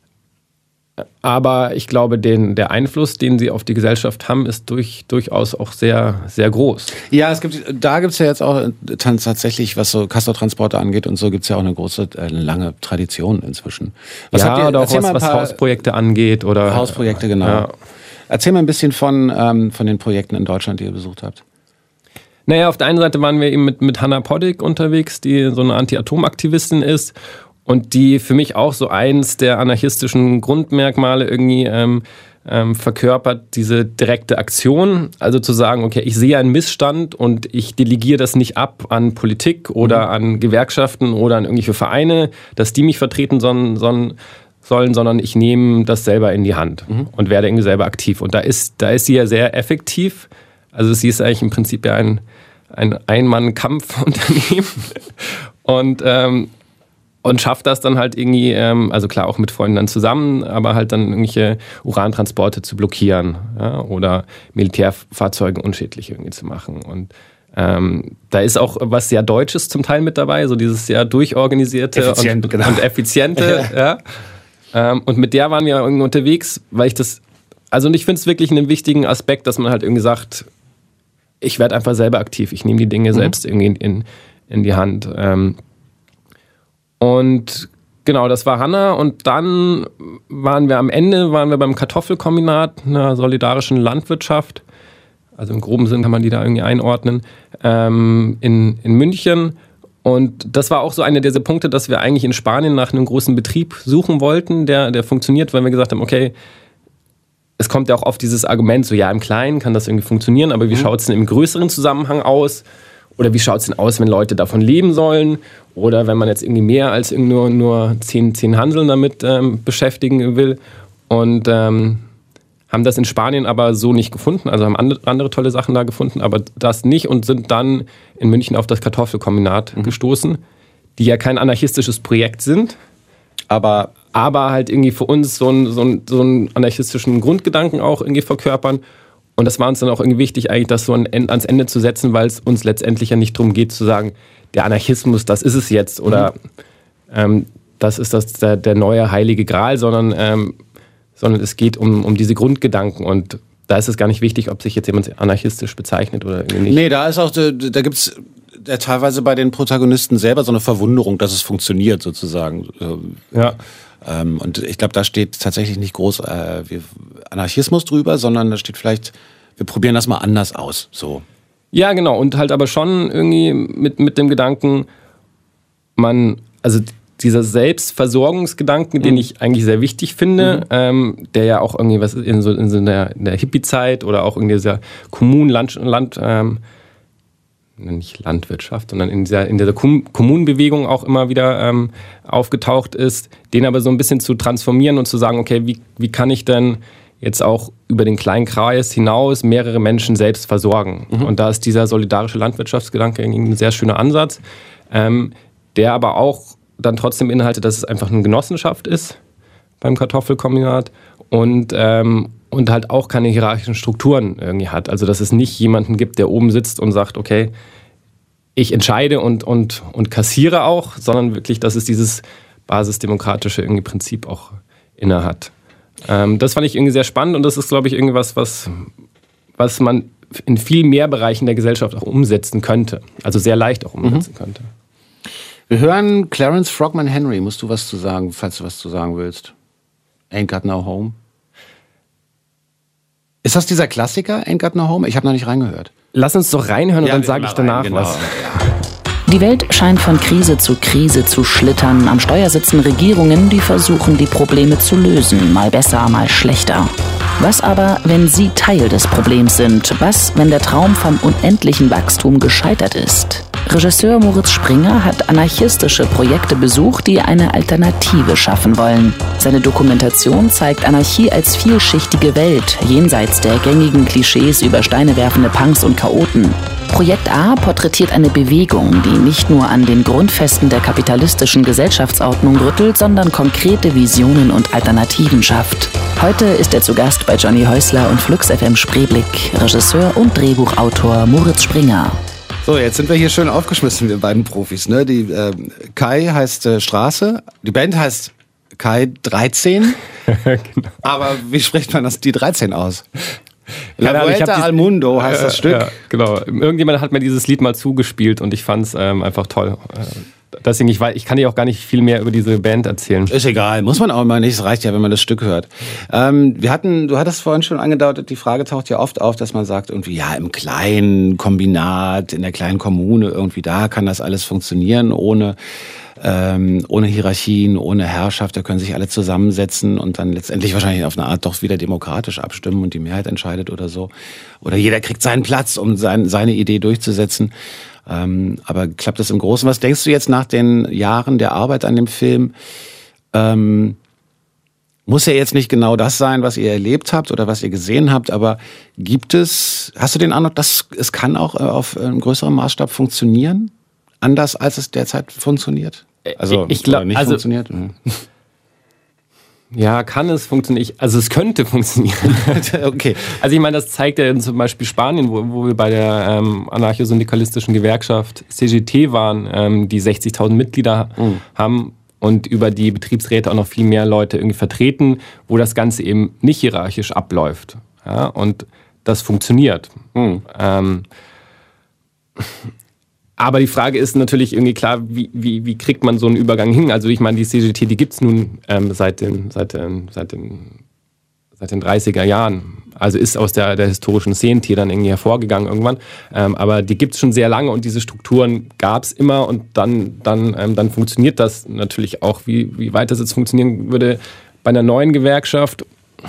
aber ich glaube, den, der Einfluss, den sie auf die Gesellschaft haben, ist durch, durchaus auch sehr, sehr groß.
Ja, es gibt, da gibt es ja jetzt auch tatsächlich, was so Castortransporte angeht und so, gibt es ja auch eine große, eine lange Tradition inzwischen. Was
ja,
habt ihr,
oder auch was, was Hausprojekte angeht. Oder,
Hausprojekte, genau.
Ja.
Erzähl mal ein bisschen von, ähm, von den Projekten in Deutschland, die ihr besucht habt.
Naja, auf der einen Seite waren wir eben mit, mit Hannah Poddick unterwegs, die so eine Anti-Atom-Aktivistin ist und die für mich auch so eins der anarchistischen Grundmerkmale irgendwie ähm, ähm, verkörpert, diese direkte Aktion. Also zu sagen, okay, ich sehe einen Missstand und ich delegiere das nicht ab an Politik oder mhm. an Gewerkschaften oder an irgendwelche Vereine, dass die mich vertreten, sondern, sondern sollen, sondern ich nehme das selber in die Hand mhm. und werde irgendwie selber aktiv. Und da ist, da ist sie ja sehr effektiv. Also sie ist eigentlich im Prinzip ja ein, ein Ein-Mann-Kampf-Unternehmen und, ähm, und schafft das dann halt irgendwie, ähm, also klar auch mit Freunden dann zusammen, aber halt dann irgendwelche Urantransporte zu blockieren, ja, oder Militärfahrzeuge unschädlich irgendwie zu machen. Und Ähm, da ist auch was sehr Deutsches zum Teil mit dabei, so dieses sehr durchorganisierte
Effizient,
und,
genau.
und effiziente. ja. ähm, und mit der waren wir irgendwie unterwegs, weil ich das, also und ich finde es wirklich einen wichtigen Aspekt, dass man halt irgendwie sagt, ich werde einfach selber aktiv, ich nehme die Dinge mhm. selbst irgendwie in, in, in die Hand. Ähm, und genau, das war Hannah und dann waren wir am Ende, waren wir beim Kartoffelkombinat, einer solidarischen Landwirtschaft. Also im groben Sinn kann man die da irgendwie einordnen, ähm, in, in München. Und das war auch so einer dieser Punkte, dass wir eigentlich in Spanien nach einem großen Betrieb suchen wollten, der, der funktioniert, weil wir gesagt haben, okay, es kommt ja auch oft dieses Argument, so ja, im Kleinen kann das irgendwie funktionieren, aber wie mhm. schaut es denn im größeren Zusammenhang aus? Oder wie schaut es denn aus, wenn Leute davon leben sollen? Oder wenn man jetzt irgendwie mehr als nur, nur zehn, zehn Hanseln damit ähm, beschäftigen will? Und ähm, haben das in Spanien aber so nicht gefunden, also haben andere, andere tolle Sachen da gefunden, aber das nicht und sind dann in München auf das Kartoffelkombinat mhm. gestoßen, die ja kein anarchistisches Projekt sind, aber, aber halt irgendwie für uns so einen, so einen, so einen anarchistischen Grundgedanken auch irgendwie verkörpern. Und das war uns dann auch irgendwie wichtig, eigentlich das so ans Ende zu setzen, weil es uns letztendlich ja nicht darum geht zu sagen, der Anarchismus, das ist es jetzt oder mhm. ähm, das ist das, der, der neue heilige Gral, sondern ähm, sondern es geht um, um diese Grundgedanken und da ist es gar nicht wichtig, ob sich jetzt jemand anarchistisch bezeichnet oder irgendwie nicht.
Nee, da ist auch, da, da gibt es ja teilweise bei den Protagonisten selber so eine Verwunderung, dass es funktioniert sozusagen.
Ja.
Ähm, und ich glaube, da steht tatsächlich nicht groß äh, wie Anarchismus drüber, sondern da steht vielleicht, wir probieren das mal anders aus. So.
Ja, genau. Und halt aber schon irgendwie mit, mit dem Gedanken, man, also dieser Selbstversorgungsgedanken, den ich eigentlich sehr wichtig finde, mhm. ähm, der ja auch irgendwie was in so, in so der, in der Hippie-Zeit oder auch in dieser Kommunen, Land, Land ähm, nicht Landwirtschaft, sondern in dieser, in dieser Kommunenbewegung auch immer wieder ähm, aufgetaucht ist, den aber so ein bisschen zu transformieren und zu sagen, okay, wie, wie kann ich denn jetzt auch über den kleinen Kreis hinaus mehrere Menschen selbst versorgen. Mhm. Und da ist dieser solidarische Landwirtschaftsgedanke ein sehr schöner Ansatz, ähm, der aber auch dann trotzdem beinhaltet, dass es einfach eine Genossenschaft ist beim Kartoffelkombinat und, ähm, und halt auch keine hierarchischen Strukturen irgendwie hat. Also dass es nicht jemanden gibt, der oben sitzt und sagt, okay, ich entscheide und, und, und kassiere auch, sondern wirklich, dass es dieses basisdemokratische irgendwie Prinzip auch inne hat. Ähm, das fand ich irgendwie sehr spannend und das ist, glaube ich, irgendwas, was, was man in viel mehr Bereichen der Gesellschaft auch umsetzen könnte. Also sehr leicht auch umsetzen mhm. könnte.
Wir hören Clarence Frogman Henry. Musst du was zu sagen, falls du was zu sagen willst? Ain't Got No Home. Ist das dieser Klassiker, Ain't Got No Home? Ich habe noch nicht reingehört.
Lass uns doch reinhören und ja, dann sage ich danach rein, genau. was.
Die Welt scheint von Krise zu Krise zu schlittern. Am Steuer sitzen Regierungen, die versuchen, die Probleme zu lösen. Mal besser, mal schlechter. Was aber, wenn sie Teil des Problems sind? Was, wenn der Traum vom unendlichen Wachstum gescheitert ist? Regisseur Moritz Springer hat anarchistische Projekte besucht, die eine Alternative schaffen wollen. Seine Dokumentation zeigt Anarchie als vielschichtige Welt, jenseits der gängigen Klischees über steinewerfende Punks und Chaoten. Projekt A porträtiert eine Bewegung, die nicht nur an den Grundfesten der kapitalistischen Gesellschaftsordnung rüttelt, sondern konkrete Visionen und Alternativen schafft. Heute ist er zu Gast bei Johnny Häusler und Flux F M Spreeblick, Regisseur und Drehbuchautor Moritz Springer.
So, jetzt sind wir hier schön aufgeschmissen, wir beiden Profis. Ne? Die äh, Kai heißt äh, Straße, die Band heißt Kai dreizehn, genau. Aber wie spricht man das die dreizehn aus? La Vuelta al Mundo heißt äh, das Stück.
Ja, genau. Irgendjemand hat mir dieses Lied mal zugespielt und ich fand es ähm, einfach toll. Deswegen, ich, weiß, ich kann dir auch gar nicht viel mehr über diese Band erzählen.
Ist egal, muss man auch immer nicht. Es reicht ja, wenn man das Stück hört. Ähm, wir hatten, du hattest vorhin schon angedeutet, die Frage taucht ja oft auf, dass man sagt, irgendwie, ja, im kleinen Kombinat, in der kleinen Kommune, irgendwie da kann das alles funktionieren, ohne, ähm, ohne Hierarchien, ohne Herrschaft. Da können sich alle zusammensetzen und dann letztendlich wahrscheinlich auf eine Art doch wieder demokratisch abstimmen und die Mehrheit entscheidet oder so. Oder jeder kriegt seinen Platz, um sein, seine Idee durchzusetzen. Ähm, aber klappt das im Großen? Was denkst du jetzt nach den Jahren der Arbeit an dem Film? Ähm, muss ja jetzt nicht genau das sein, was ihr erlebt habt oder was ihr gesehen habt, aber gibt es, hast du den Eindruck, dass es kann auch auf einem größeren Maßstab funktionieren? Anders als es derzeit funktioniert? Also,
ich glaube,
nicht
also,
funktioniert?
Ja, kann es funktionieren? Also es könnte funktionieren.
Okay.
Also ich meine, das zeigt ja zum Beispiel Spanien, wo, wo wir bei der ähm, anarcho-syndikalistischen Gewerkschaft C G T waren, ähm, die sechzigtausend Mitglieder mhm. haben und über die Betriebsräte auch noch viel mehr Leute irgendwie vertreten, wo das Ganze eben nicht hierarchisch abläuft. Ja, und das funktioniert. Mhm. Ähm, Aber die Frage ist natürlich irgendwie klar, wie, wie, wie kriegt man so einen Übergang hin? Also ich meine, die C G T, die gibt es nun ähm, seit, den, seit, den, seit, den, seit den dreißiger Jahren. Also ist aus der, der historischen Szene hier dann irgendwie hervorgegangen irgendwann. Ähm, aber die gibt es schon sehr lange und diese Strukturen gab es immer und dann, dann, ähm, dann funktioniert das natürlich auch. Wie, wie weit das jetzt funktionieren würde bei einer neuen Gewerkschaft,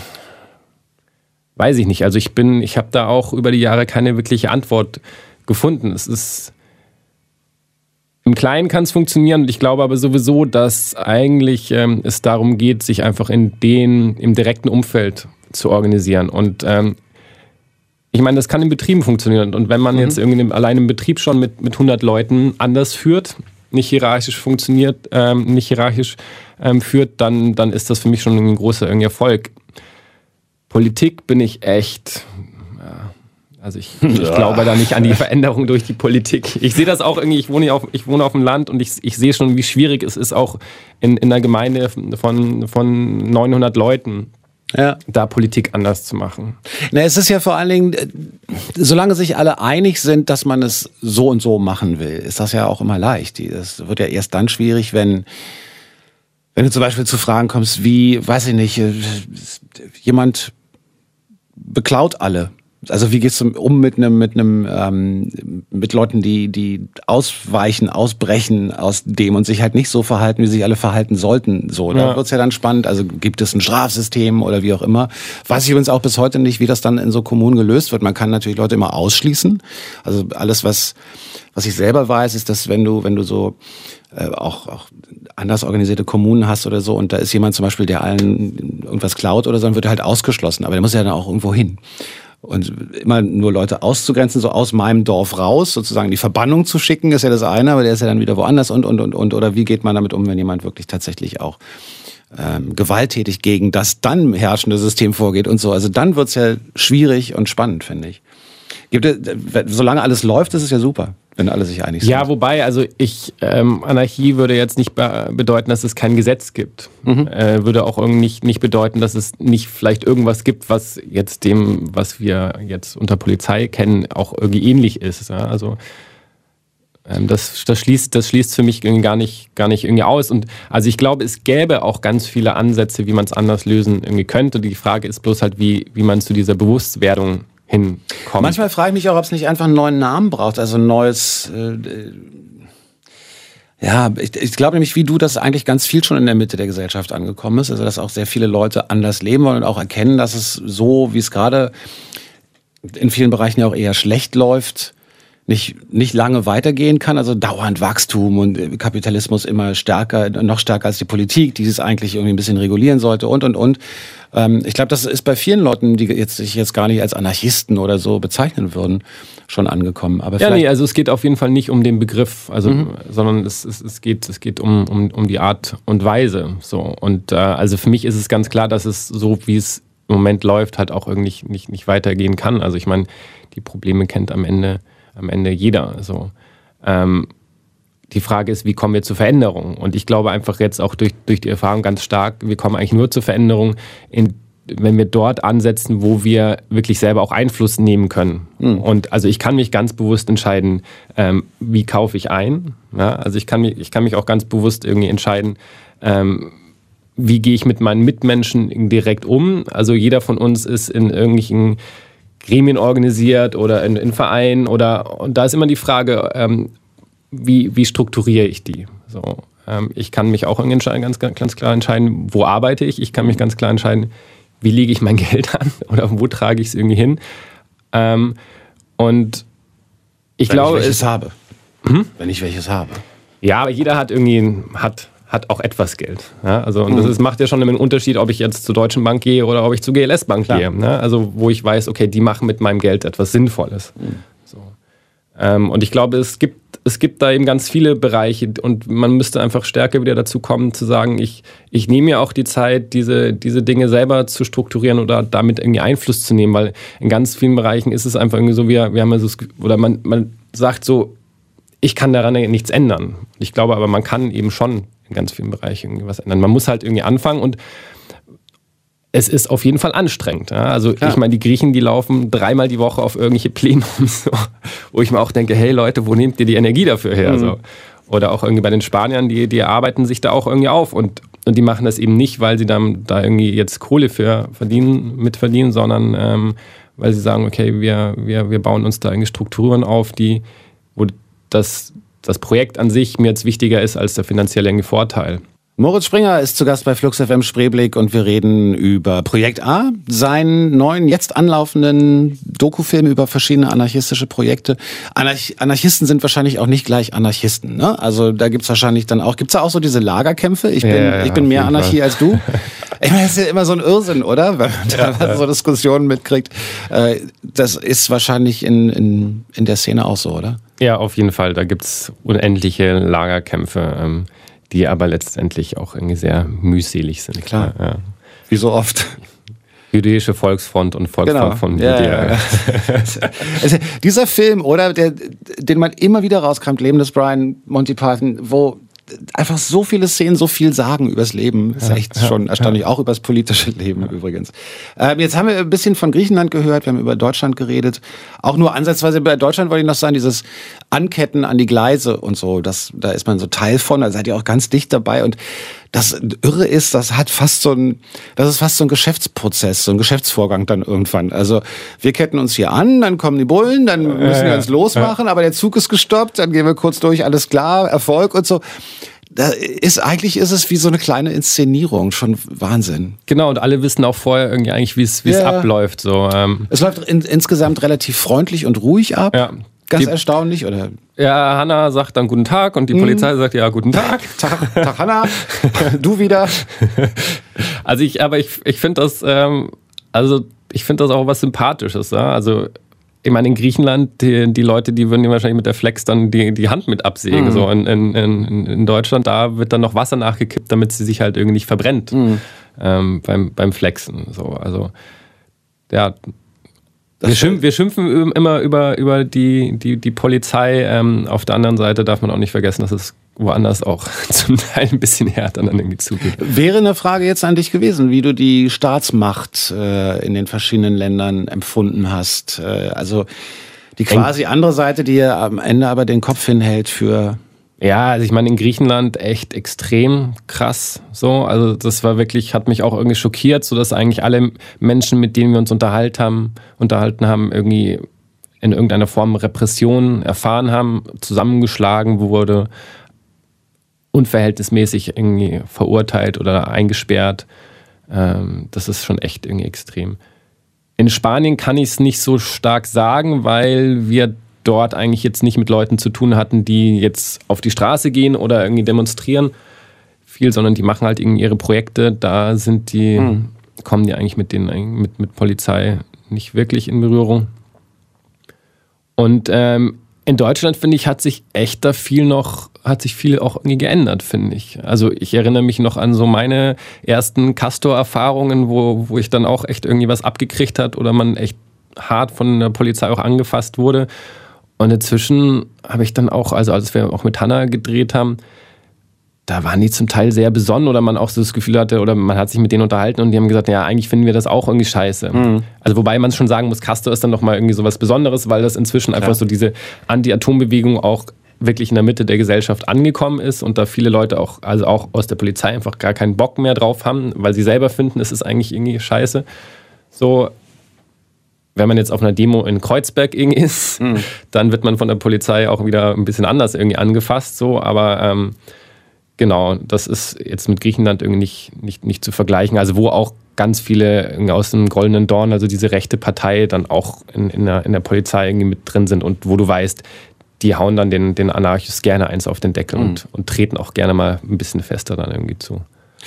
weiß ich nicht. Also ich bin, ich habe da auch über die Jahre keine wirkliche Antwort gefunden. Es ist Im Kleinen kann es funktionieren und ich glaube aber sowieso, dass eigentlich ähm, es darum geht, sich einfach in den, im direkten Umfeld zu organisieren. Und ähm, ich meine, das kann in Betrieben funktionieren. Und wenn man mhm. jetzt irgendwie allein im Betrieb schon mit, mit hundert Leuten anders führt, nicht hierarchisch funktioniert, ähm, nicht hierarchisch ähm, führt, dann, dann ist das für mich schon ein großer irgendwie Erfolg. Politik bin ich echt... Also ich, ich ja. glaube da nicht an die Veränderung durch die Politik. Ich sehe das auch irgendwie, ich wohne auf, ich wohne auf dem Land und ich, ich sehe schon, wie schwierig es ist, auch in, in einer Gemeinde von, von neunhundert Leuten, ja. da Politik anders zu machen.
Na, es ist ja vor allen Dingen, solange sich alle einig sind, dass man es so und so machen will, ist das ja auch immer leicht. Das wird ja erst dann schwierig, wenn, wenn du zum Beispiel zu Fragen kommst, wie, weiß ich nicht, jemand beklaut alle. Also wie gehst du um mit einem, mit einem, ähm, mit Leuten, die, die ausweichen, ausbrechen aus dem und sich halt nicht so verhalten, wie sich alle verhalten sollten. So, da ja. wird's ja dann spannend. Also gibt es ein Strafsystem oder wie auch immer. Weiß ich übrigens auch bis heute nicht, wie das dann in so Kommunen gelöst wird. Man kann natürlich Leute immer ausschließen. Also alles, was, was ich selber weiß, ist, dass wenn du, wenn du so äh, auch, auch anders organisierte Kommunen hast oder so und da ist jemand zum Beispiel, der allen irgendwas klaut oder so, dann wird er halt ausgeschlossen. Aber der muss ja dann auch irgendwo hin. Und immer nur Leute auszugrenzen, so aus meinem Dorf raus, sozusagen die Verbannung zu schicken, ist ja das eine, aber der ist ja dann wieder woanders und, und, und, und. Oder wie geht man damit um, wenn jemand wirklich tatsächlich auch ähm, gewalttätig gegen das dann herrschende System vorgeht und so. Also dann wird's ja schwierig und spannend, finde ich. Gibt es, solange alles läuft, ist es ja super, wenn alle sich einig sind.
Ja, wobei, also ich, ähm, Anarchie würde jetzt nicht be- bedeuten, dass es kein Gesetz gibt. Mhm. Äh, würde auch irgendwie nicht, nicht bedeuten, dass es nicht vielleicht irgendwas gibt, was jetzt dem, was wir jetzt unter Polizei kennen, auch irgendwie ähnlich ist. Ja? Also ähm, das, das, schließt, das schließt für mich irgendwie gar nicht, gar nicht irgendwie aus. Und also ich glaube, es gäbe auch ganz viele Ansätze, wie man es anders lösen irgendwie könnte. Die Frage ist bloß halt, wie, wie man zu dieser Bewusstwerdung hinkommt.
Manchmal frage ich mich auch, ob es nicht einfach einen neuen Namen braucht, also ein neues, äh, ja, ich, ich glaube nämlich, wie du, dass eigentlich ganz viel schon in der Mitte der Gesellschaft angekommen ist, also dass auch sehr viele Leute anders leben wollen und auch erkennen, dass es so, wie es gerade in vielen Bereichen ja auch eher schlecht läuft, nicht, nicht lange weitergehen kann, also dauernd Wachstum und Kapitalismus immer stärker, noch stärker als die Politik, die es eigentlich irgendwie ein bisschen regulieren sollte und, und, und. Ähm, ich glaube, das ist bei vielen Leuten, die jetzt, sich jetzt gar nicht als Anarchisten oder so bezeichnen würden, schon angekommen. Aber
ja, nee, also es geht auf jeden Fall nicht um den Begriff, also, mhm. sondern es, es, es geht, es geht um, um, um die Art und Weise, so. Und, äh, also für mich ist es ganz klar, dass es so, wie es im Moment läuft, halt auch irgendwie nicht, nicht weitergehen kann. Also ich meine, die Probleme kennt am Ende am Ende jeder. So. Ähm, die Frage ist, wie kommen wir zur Veränderung? Und ich glaube einfach jetzt auch durch, durch die Erfahrung ganz stark, wir kommen eigentlich nur zur Veränderung, in, wenn wir dort ansetzen, wo wir wirklich selber auch Einfluss nehmen können. Mhm. Und also ich kann mich ganz bewusst entscheiden, ähm, wie kaufe ich ein. Ja? Also ich kann, mich, ich kann mich auch ganz bewusst irgendwie entscheiden, ähm, wie gehe ich mit meinen Mitmenschen direkt um. Also jeder von uns ist in irgendwelchen Gremien organisiert oder in, in Vereinen oder und da ist immer die Frage, ähm, wie, wie strukturiere ich die? So, ähm, ich kann mich auch ganz, ganz klar entscheiden, wo arbeite ich. Ich kann mich ganz klar entscheiden, wie lege ich mein Geld an oder wo trage ich es irgendwie hin. Ähm, und ich
Wenn
glaube,
ich welches
es,
habe. Hm? Wenn ich welches habe.
Ja, aber jeder hat irgendwie hat hat auch etwas Geld. Ja, also, und das ist, macht ja schon einen Unterschied, ob ich jetzt zur Deutschen Bank gehe oder ob ich zur G L S Bank gehe. Ne? Also wo ich weiß, okay, die machen mit meinem Geld etwas Sinnvolles. Mhm. So. Ähm, und ich glaube, es gibt, es gibt da eben ganz viele Bereiche und man müsste einfach stärker wieder dazu kommen, zu sagen, ich, ich nehme mir auch die Zeit, diese, diese Dinge selber zu strukturieren oder damit irgendwie Einfluss zu nehmen, weil in ganz vielen Bereichen ist es einfach irgendwie so, wir, wir haben ja so, oder man, man sagt so, ich kann daran ja nichts ändern. Ich glaube aber, man kann eben schon in ganz vielen Bereichen irgendwie was ändern. Man muss halt irgendwie anfangen und es ist auf jeden Fall anstrengend. Ja? Also Klar. Ich meine, die Griechen, die laufen dreimal die Woche auf irgendwelche Plenums, so, wo ich mir auch denke, hey Leute, wo nehmt ihr die Energie dafür her? Mhm. So. Oder auch irgendwie bei den Spaniern, die, die arbeiten sich da auch irgendwie auf und, und die machen das eben nicht, weil sie dann da irgendwie jetzt Kohle für verdienen, mitverdienen, sondern ähm, weil sie sagen, okay, wir, wir, wir bauen uns da irgendwie Strukturen auf, die, wo das das Projekt an sich mir jetzt wichtiger ist als der finanzielle Vorteil.
Moritz Springer ist zu Gast bei Flux F M Spreeblick und wir reden über Projekt A, seinen neuen, jetzt anlaufenden Dokufilm über verschiedene anarchistische Projekte. Anarch- Anarchisten sind wahrscheinlich auch nicht gleich Anarchisten, ne? Also da gibt's wahrscheinlich dann auch, gibt's da auch so diese Lagerkämpfe? Ich bin, ja, ja, ich bin mehr Anarchie Fall. als du. Ich meine, das ist ja immer so ein Irrsinn, oder? Wenn man da ja, ja. so Diskussionen mitkriegt. Das ist wahrscheinlich in, in, in der Szene auch so, oder?
Ja, auf jeden Fall. Da gibt's unendliche Lagerkämpfe, die aber letztendlich auch irgendwie sehr mühselig sind.
Klar.
Ja.
Wie so oft.
Jüdische Volksfront und Volksfront genau. von
ja,
Judäa.
Ja, ja. Also, dieser Film, oder, der, den man immer wieder rauskramt, Leben des Brian Monty Python, wo einfach so viele Szenen so viel sagen übers Leben. Das ist ja, echt ja, schon erstaunlich, ja. auch übers politische Leben ja. übrigens. Ähm, jetzt haben wir ein bisschen von Griechenland gehört, wir haben über Deutschland geredet. Auch nur ansatzweise bei Deutschland wollte ich noch sagen, dieses Anketten an die Gleise und so, das, da ist man so Teil von, da seid ihr auch ganz dicht dabei. Und das Irre ist, das hat fast so ein, das ist fast so ein Geschäftsprozess, so ein Geschäftsvorgang dann irgendwann. Also wir ketten uns hier an, dann kommen die Bullen, dann müssen ja, wir uns losmachen, ja. aber der Zug ist gestoppt, dann gehen wir kurz durch, alles klar, Erfolg und so. Da ist, eigentlich ist es wie so eine kleine Inszenierung, schon Wahnsinn.
Genau, und alle wissen auch vorher irgendwie eigentlich, wie es wie es ja. abläuft. So, ähm.
Es läuft in, insgesamt relativ freundlich und ruhig ab. Ja. Ganz die, erstaunlich, oder?
Ja, Hanna sagt dann guten Tag und die Polizei hm. sagt ja guten Tag.
Tag, Tag Hanna, du wieder.
Also ich, aber ich, ich finde das, ähm, also ich finde das auch was Sympathisches. Ja? Also ich meine, in Griechenland, die, die Leute, die würden dir wahrscheinlich mit der Flex dann die, die Hand mit absägen. Mhm. So in, in, in, in Deutschland, da wird dann noch Wasser nachgekippt, damit sie sich halt irgendwie nicht verbrennt mhm. ähm, beim, beim Flexen. So, also ja. Wir schimpfen, wir schimpfen immer über, über die, die, die Polizei. Ähm, auf der anderen Seite darf man auch nicht vergessen, dass es woanders auch zum Teil ein bisschen härter dann irgendwie zugeht.
Wäre eine Frage jetzt an dich gewesen, wie du die Staatsmacht äh, in den verschiedenen Ländern empfunden hast. Äh, also die quasi andere Seite, die ja am Ende aber den Kopf hinhält für...
Ja, also ich meine, in Griechenland echt extrem krass so. Also das war wirklich, hat mich auch irgendwie schockiert, so dass eigentlich alle Menschen, mit denen wir uns unterhalten haben, unterhalten haben, irgendwie in irgendeiner Form Repression erfahren haben, zusammengeschlagen wurde, unverhältnismäßig irgendwie verurteilt oder eingesperrt. Ähm, das ist schon echt irgendwie extrem. In Spanien kann ich es nicht so stark sagen, weil wir dort eigentlich jetzt nicht mit Leuten zu tun hatten, die jetzt auf die Straße gehen oder irgendwie demonstrieren viel, sondern die machen halt irgendwie ihre Projekte. Da sind die, mhm. kommen die eigentlich mit denen, mit, mit Polizei nicht wirklich in Berührung. Und ähm, in Deutschland, finde ich, hat sich echt da viel noch, hat sich viel auch irgendwie geändert, finde ich. Also ich erinnere mich noch an so meine ersten Castor-Erfahrungen, wo, wo ich dann auch echt irgendwie was abgekriegt hat oder man echt hart von der Polizei auch angefasst wurde. Und inzwischen habe ich dann auch, also als wir auch mit Hanna gedreht haben, da waren die zum Teil sehr besonnen oder man auch so das Gefühl hatte, oder man hat sich mit denen unterhalten und die haben gesagt, ja, eigentlich finden wir das auch irgendwie scheiße. Mhm. Also wobei man schon sagen muss, Castor ist dann nochmal irgendwie so was Besonderes, weil das inzwischen Klar. einfach so diese Anti-Atom-Bewegung auch wirklich in der Mitte der Gesellschaft angekommen ist und da viele Leute auch, also auch aus der Polizei einfach gar keinen Bock mehr drauf haben, weil sie selber finden, es ist eigentlich irgendwie scheiße. So, wenn man jetzt auf einer Demo in Kreuzberg irgendwie ist, mhm. dann wird man von der Polizei auch wieder ein bisschen anders irgendwie angefasst, so, aber ähm, genau, das ist jetzt mit Griechenland irgendwie nicht, nicht, nicht zu vergleichen, also wo auch ganz viele aus dem Goldenen Dorn, also diese rechte Partei, dann auch in, in, der, in der Polizei irgendwie mit drin sind und wo du weißt, die hauen dann den, den Anarchos gerne eins auf den Deckel mhm. und, und treten auch gerne mal ein bisschen fester dann irgendwie zu.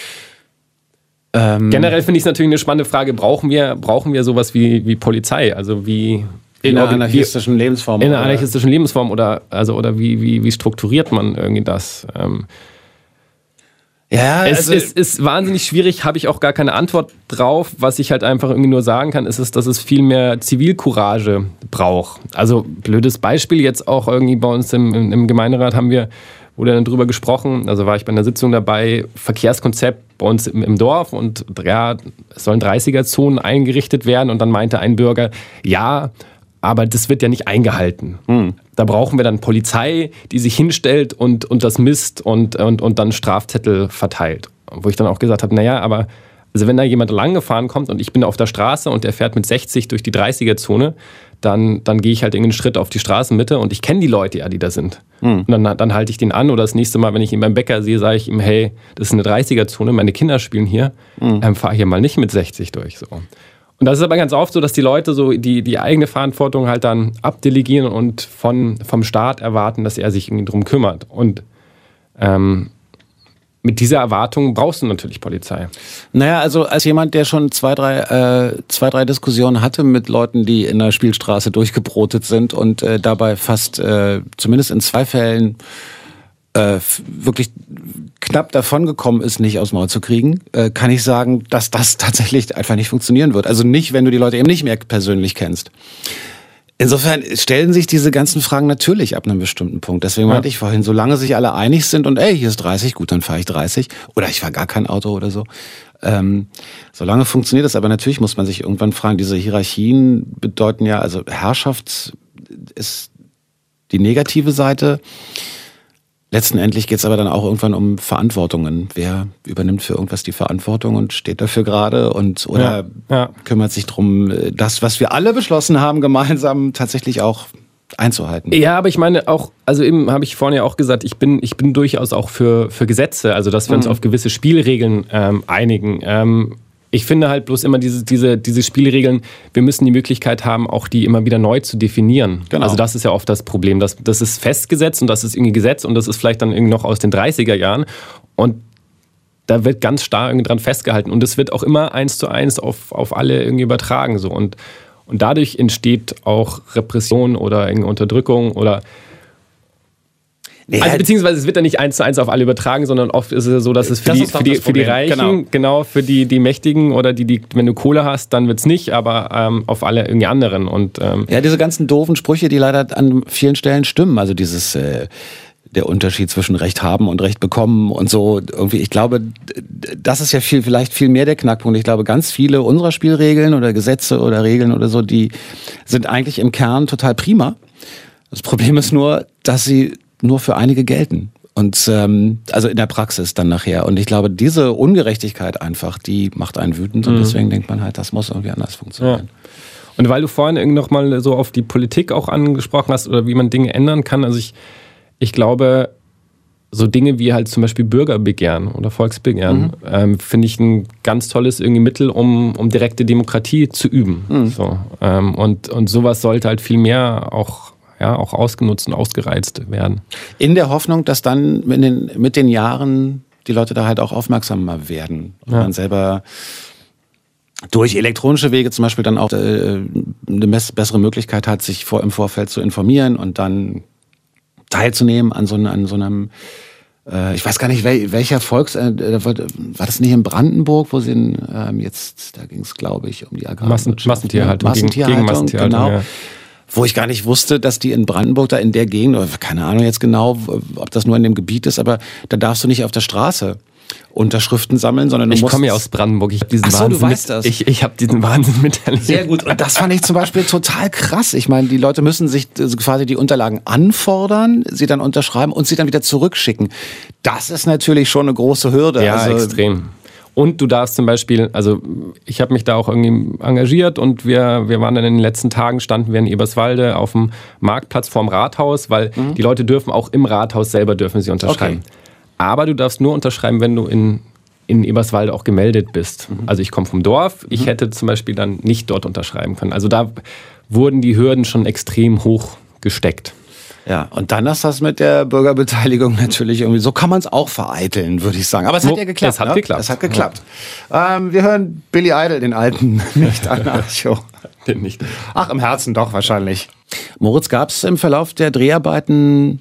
Ähm, Generell finde ich es natürlich eine spannende Frage, brauchen wir, brauchen wir sowas wie, wie Polizei? Also wie
in einer anarchistischen wie, Lebensform.
In einer anarchistischen Lebensform oder, also, oder wie, wie, wie strukturiert man irgendwie das? Ähm, ja, es also ist, ist wahnsinnig schwierig, habe ich auch gar keine Antwort drauf. Was ich halt einfach irgendwie nur sagen kann, ist, ist, dass es viel mehr Zivilcourage braucht. Also blödes Beispiel jetzt auch irgendwie bei uns im, im Gemeinderat haben wir, wurde dann drüber gesprochen, also war ich bei einer Sitzung dabei, Verkehrskonzept bei uns im, im Dorf und ja, es sollen dreißiger-Zonen eingerichtet werden und dann meinte ein Bürger, ja, aber das wird ja nicht eingehalten. Hm. Da brauchen wir dann Polizei, die sich hinstellt und, und das misst und, und, und dann Strafzettel verteilt. Wo ich dann auch gesagt habe, naja, aber also wenn da jemand langgefahren kommt und ich bin auf der Straße und der fährt mit sechzig durch die dreißiger-Zone, dann, dann gehe ich halt irgendeinen Schritt auf die Straßenmitte und ich kenne die Leute ja, die da sind. Hm. Und dann, dann halte ich den an oder das nächste Mal, wenn ich ihn beim Bäcker sehe, sage ich ihm, hey, das ist eine dreißiger-Zone, meine Kinder spielen hier, hm. ähm, fahr hier mal nicht mit sechzig durch. So. Und das ist aber ganz oft so, dass die Leute so die, die eigene Verantwortung halt dann abdelegieren und von, vom Staat erwarten, dass er sich irgendwie drum kümmert. Und ähm, mit dieser Erwartung brauchst du natürlich Polizei.
Naja, also als jemand, der schon zwei, drei, äh, zwei, drei Diskussionen hatte mit Leuten, die in der Spielstraße durchgebrotet sind und äh, dabei fast, äh, zumindest in zwei Fällen, äh, wirklich knapp davon gekommen ist, nicht aus dem Maul zu kriegen, äh, kann ich sagen, dass das tatsächlich einfach nicht funktionieren wird. Also nicht, wenn du die Leute eben nicht mehr persönlich kennst. Insofern stellen sich diese ganzen Fragen natürlich ab einem bestimmten Punkt. Deswegen ja. meinte ich vorhin, solange sich alle einig sind und ey, hier ist dreißig, gut, dann fahre ich dreißig. Oder ich fahre gar kein Auto oder so. Ähm, solange funktioniert das. Aber natürlich muss man sich irgendwann fragen, diese Hierarchien bedeuten ja, also Herrschaft ist die negative Seite. letztendlich geht es aber dann auch irgendwann um Verantwortungen. Wer übernimmt für irgendwas die Verantwortung und steht dafür gerade und oder
ja, ja.
kümmert sich darum, das, was wir alle beschlossen haben, gemeinsam tatsächlich auch einzuhalten.
Ja, aber ich meine auch, also eben habe ich vorhin ja auch gesagt, ich bin, ich bin durchaus auch für, für Gesetze, also dass wir uns mhm. auf gewisse Spielregeln ähm, einigen. Ähm, ich finde halt bloß immer diese, diese, diese Spielregeln, wir müssen die Möglichkeit haben, auch die immer wieder neu zu definieren. Genau. Also das ist ja oft das Problem. Das, das ist festgesetzt und das ist irgendwie Gesetz und das ist vielleicht dann irgendwie noch aus den dreißiger Jahren und da wird ganz starr irgendwie dran festgehalten und es wird auch immer eins zu eins auf, auf alle irgendwie übertragen. So. Und, und dadurch entsteht auch Repression oder irgendwie Unterdrückung oder Nee, also beziehungsweise es wird dann nicht eins zu eins auf alle übertragen, sondern oft ist es so, dass es für, das die, für, die, für die Reichen, genau, genau für die, die Mächtigen oder die, die, wenn du Kohle hast, dann wird es nicht, aber ähm, auf alle irgendwie anderen. Und, ähm,
ja, diese ganzen doofen Sprüche, die leider an vielen Stellen stimmen, also dieses äh, der Unterschied zwischen Recht haben und Recht bekommen und so irgendwie, ich glaube, das ist ja viel, vielleicht viel mehr der Knackpunkt. Ich glaube, ganz viele unserer Spielregeln oder Gesetze oder Regeln oder so, die sind eigentlich im Kern total prima. Das Problem ist nur, dass sie nur für einige gelten. Und ähm, also in der Praxis dann nachher. Und ich glaube, diese Ungerechtigkeit einfach, die macht einen wütend. Und mhm. deswegen denkt man halt, das muss irgendwie anders funktionieren.
Ja. Und weil du vorhin noch mal so auf die Politik auch angesprochen hast oder wie man Dinge ändern kann. Also ich, ich glaube, so Dinge wie halt zum Beispiel Bürgerbegehren oder Volksbegehren, mhm. ähm, finde ich ein ganz tolles irgendwie Mittel, um, um direkte Demokratie zu üben. Mhm. So, ähm, und, und sowas sollte halt viel mehr auch ja, auch ausgenutzt und ausgereizt werden.
In der Hoffnung, dass dann mit den, mit den Jahren die Leute da halt auch aufmerksamer werden. Und ja. man selber durch elektronische Wege zum Beispiel dann auch äh, eine bessere Möglichkeit hat, sich vor, im Vorfeld zu informieren und dann teilzunehmen an so, an so einem, äh, ich weiß gar nicht, wel, welcher Volks, äh, war das nicht in Brandenburg, wo sie in, äh, jetzt, da ging es glaube ich um die Agrarwirtschaft.
Massentierhaltung.
Massentierhaltung, gegen Massentierhaltung, genau. Ja. Wo ich gar nicht wusste, dass die in Brandenburg da in der Gegend, oder keine Ahnung jetzt genau, ob das nur in dem Gebiet ist, aber da darfst du nicht auf der Straße Unterschriften sammeln, sondern du
ich
musst...
Ich komme ja aus Brandenburg, ich habe diesen
Ach so,
Wahnsinn
du weißt
mit,
das.
Ich, ich habe diesen Wahnsinn miterlebt.
Sehr gut, und das fand ich zum Beispiel total krass. Ich meine, die Leute müssen sich quasi die Unterlagen anfordern, sie dann unterschreiben und sie dann wieder zurückschicken. Das ist natürlich schon eine große Hürde.
Ja, also extrem. Und du darfst zum Beispiel, also ich habe mich da auch irgendwie engagiert und wir, wir waren dann in den letzten Tagen, standen wir in Eberswalde auf dem Marktplatz vorm Rathaus, weil mhm. die Leute dürfen auch im Rathaus selber dürfen sie unterschreiben. Okay. Aber du darfst nur unterschreiben, wenn du in, in Eberswalde auch gemeldet bist. Mhm. Also ich komme vom Dorf, ich mhm. hätte zum Beispiel dann nicht dort unterschreiben können. Also da wurden die Hürden schon extrem hoch gesteckt.
Ja, und dann ist das mit der Bürgerbeteiligung natürlich irgendwie, so kann man es auch vereiteln, würde ich sagen. Aber es hat ja geklappt.
Es hat
ne?
geklappt.
Es hat geklappt. Ja. Ähm, wir hören Billy Idol, den alten Nicht-Anarcho.
Den nicht.
Ach, im Herzen doch wahrscheinlich. Moritz, gab es im Verlauf der Dreharbeiten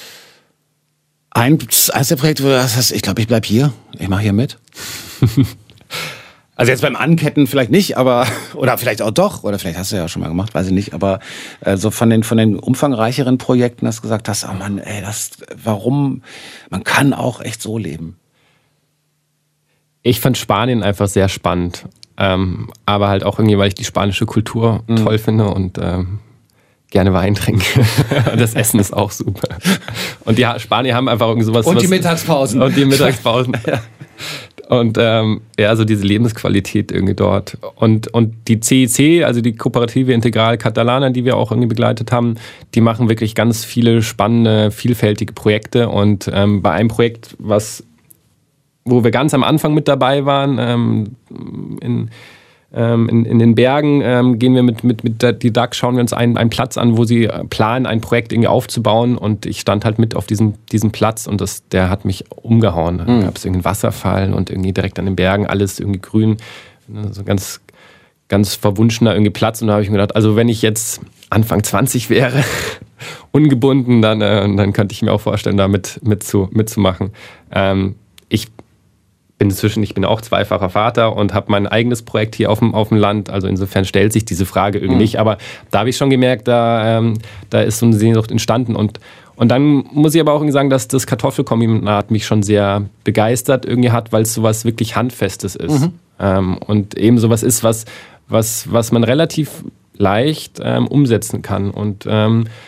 ein Einzelprojekt, wo du sagst, ich glaube, ich bleib hier, ich mache hier mit? Also jetzt beim Anketten vielleicht nicht, aber oder vielleicht auch doch, oder vielleicht hast du ja schon mal gemacht, weiß ich nicht, aber äh, so von den von den umfangreicheren Projekten hast du gesagt, hast, oh Mann, ey, das, warum, man kann auch echt so leben.
Ich fand Spanien einfach sehr spannend, ähm, aber halt auch irgendwie, weil ich die spanische Kultur mhm. toll finde und ähm, gerne Wein trinke. Das Essen ist auch super. Und die Spanier haben einfach irgendwie sowas.
Und die
was,
Mittagspausen.
Und die Mittagspausen, ja. Und ähm, ja, so diese Lebensqualität irgendwie dort. Und, und die C I C, also die Kooperative Integral Catalana, die wir auch irgendwie begleitet haben, die machen wirklich ganz viele spannende, vielfältige Projekte. Und ähm, bei einem Projekt, was, wo wir ganz am Anfang mit dabei waren, ähm, in Ähm, in, in den Bergen ähm, gehen wir mit, mit, mit der D A C, schauen wir uns einen, einen Platz an, wo sie planen, ein Projekt irgendwie aufzubauen, und ich stand halt mit auf diesem, diesem Platz und das, der hat mich umgehauen. Da mhm. gab es irgendeinen Wasserfall und irgendwie direkt an den Bergen alles irgendwie grün, so ganz, ganz verwunschener irgendwie Platz, und da habe ich mir gedacht, also wenn ich jetzt Anfang zwanzig wäre, ungebunden, dann, äh, dann könnte ich mir auch vorstellen, da mit, mit zu, mitzumachen. Ähm, ich Inzwischen, ich bin auch zweifacher Vater und habe mein eigenes Projekt hier auf dem, auf dem Land. Also insofern stellt sich diese Frage irgendwie mhm. nicht. Aber da habe ich schon gemerkt, da, ähm, da ist so eine Sehnsucht entstanden. Und, und dann muss ich aber auch irgendwie sagen, dass das Kartoffelkombinat mich schon sehr begeistert irgendwie hat, weil es sowas wirklich Handfestes ist. Mhm. Ähm, und eben sowas ist, was, was, was man relativ leicht ähm, umsetzen kann. Und ähm,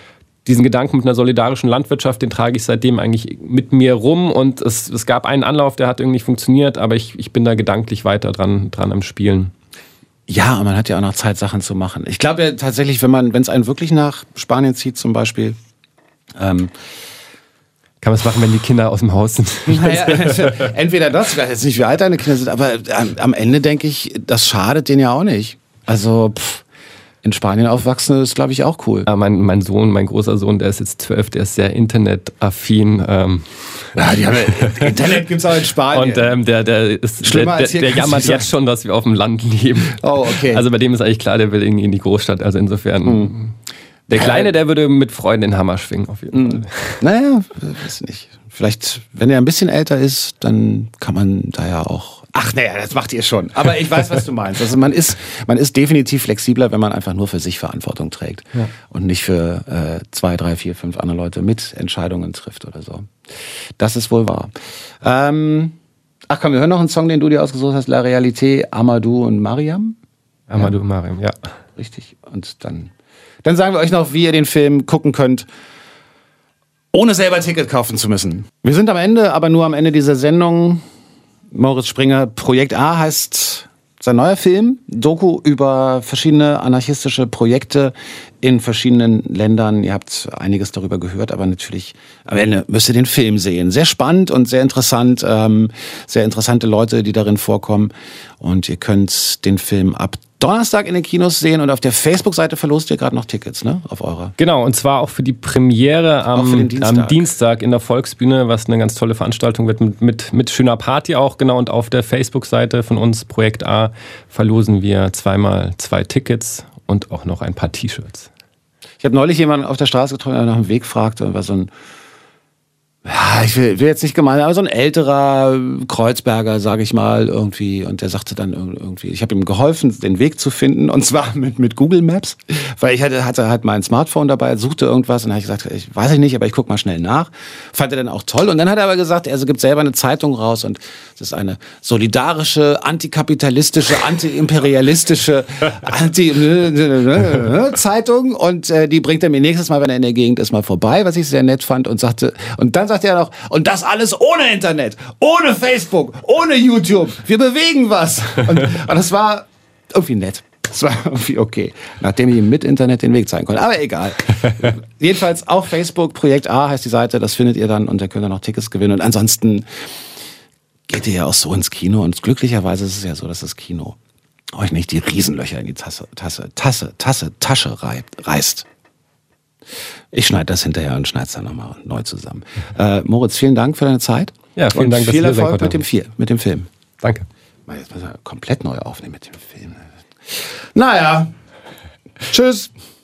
diesen Gedanken mit einer solidarischen Landwirtschaft, den trage ich seitdem eigentlich mit mir rum und es, es gab einen Anlauf, der hat irgendwie nicht funktioniert, aber ich, ich bin da gedanklich weiter dran, dran am Spielen.
Ja, und man hat ja auch noch Zeit, Sachen zu machen. Ich glaube ja tatsächlich, wenn man, wenn es einen wirklich nach Spanien zieht zum Beispiel, ähm,
kann man es machen, wenn die Kinder aus dem Haus sind?
Naja, entweder das, ich weiß jetzt nicht, wie alt deine Kinder sind, aber am, am Ende denke ich, das schadet denen ja auch nicht. Also pff, in Spanien aufwachsen ist, glaube ich, auch cool.
Ja, mein, mein Sohn, mein großer Sohn, der ist jetzt zwölf, der ist sehr internetaffin. Ähm.
Ja, die haben ja, Internet gibt es auch in Spanien.
Und ähm, der, der, ist, der, der, der jammert jetzt schon, dass wir auf dem Land leben.
Oh, okay.
Also bei dem ist eigentlich klar, der will irgendwie in die Großstadt. Also insofern... Hm. Der Kleine, der würde mit Freuden den Hammer schwingen, auf jeden Fall.
Naja, weiß nicht. Vielleicht, wenn er ein bisschen älter ist, dann kann man da ja auch... Ach naja, das macht ihr schon. Aber ich weiß, was du meinst. Also man ist, man ist definitiv flexibler, wenn man einfach nur für sich Verantwortung trägt. Ja. Und nicht für äh, zwei, drei, vier, fünf andere Leute mit Entscheidungen trifft oder so. Das ist wohl wahr. Ähm, ach komm, wir hören noch einen Song, den du dir ausgesucht hast. La Realité, Amadou und Mariam.
Amadou und Mariam, ja.
Richtig. Und dann... Dann sagen wir euch noch, wie ihr den Film gucken könnt, ohne selber Ticket kaufen zu müssen. Wir sind am Ende, aber nur am Ende dieser Sendung. Moritz Springer, Projekt A heißt sein neuer Film. Doku über verschiedene anarchistische Projekte in verschiedenen Ländern. Ihr habt einiges darüber gehört, aber natürlich am Ende müsst ihr den Film sehen. Sehr spannend und sehr interessant. Ähm, sehr interessante Leute, die darin vorkommen. Und ihr könnt den Film ab Donnerstag in den Kinos sehen und auf der Facebook-Seite verlost ihr gerade noch Tickets, ne? Auf eurer.
Genau, und zwar auch für die Premiere am Dienstag. am Dienstag in der Volksbühne, was eine ganz tolle Veranstaltung wird mit, mit, mit schöner Party auch, genau. Und auf der Facebook-Seite von uns, Projekt A, verlosen wir zweimal zwei Tickets und auch noch ein paar T-Shirts.
Ich habe neulich jemanden auf der Straße getroffen, der nach dem Weg fragte, und war so ein Ja, ich will, will jetzt nicht gemein, aber so ein älterer Kreuzberger, sage ich mal, irgendwie. Und der sagte dann irgendwie, ich habe ihm geholfen, den Weg zu finden, und zwar mit, mit Google Maps, weil ich hatte, hatte halt mein Smartphone dabei, suchte irgendwas, und dann habe ich gesagt, ich weiß ich nicht, aber ich guck mal schnell nach. Fand er dann auch toll. Und dann hat er aber gesagt, er gibt selber eine Zeitung raus, und es ist eine solidarische, antikapitalistische, antiimperialistische Anti-Zeitung, und äh, die bringt er mir nächstes Mal, wenn er in der Gegend ist, mal vorbei, was ich sehr nett fand, und sagte, und dann sagt er noch, und das alles ohne Internet, ohne Facebook, ohne YouTube. Wir bewegen was. Und, und das war irgendwie nett. Das war irgendwie okay, nachdem ich ihm mit Internet den Weg zeigen konnte. Aber egal. Jedenfalls auf Facebook, Projekt A heißt die Seite, das findet ihr dann, und da könnt ihr noch Tickets gewinnen. Und ansonsten geht ihr ja auch so ins Kino, und glücklicherweise ist es ja so, dass das Kino euch nicht die Riesenlöcher in die Tasse, Tasse, Tasse, Tasse, Tasche reißt. Ich schneide das hinterher und schneide es dann nochmal neu zusammen. Äh, Moritz, vielen Dank für deine Zeit.
Ja, vielen
und
Dank,
viel
dass ihr
Erfolg mit dem, Vier, mit dem Film.
Danke.
Jetzt müssen wir komplett neu aufnehmen mit dem Film. Naja, tschüss.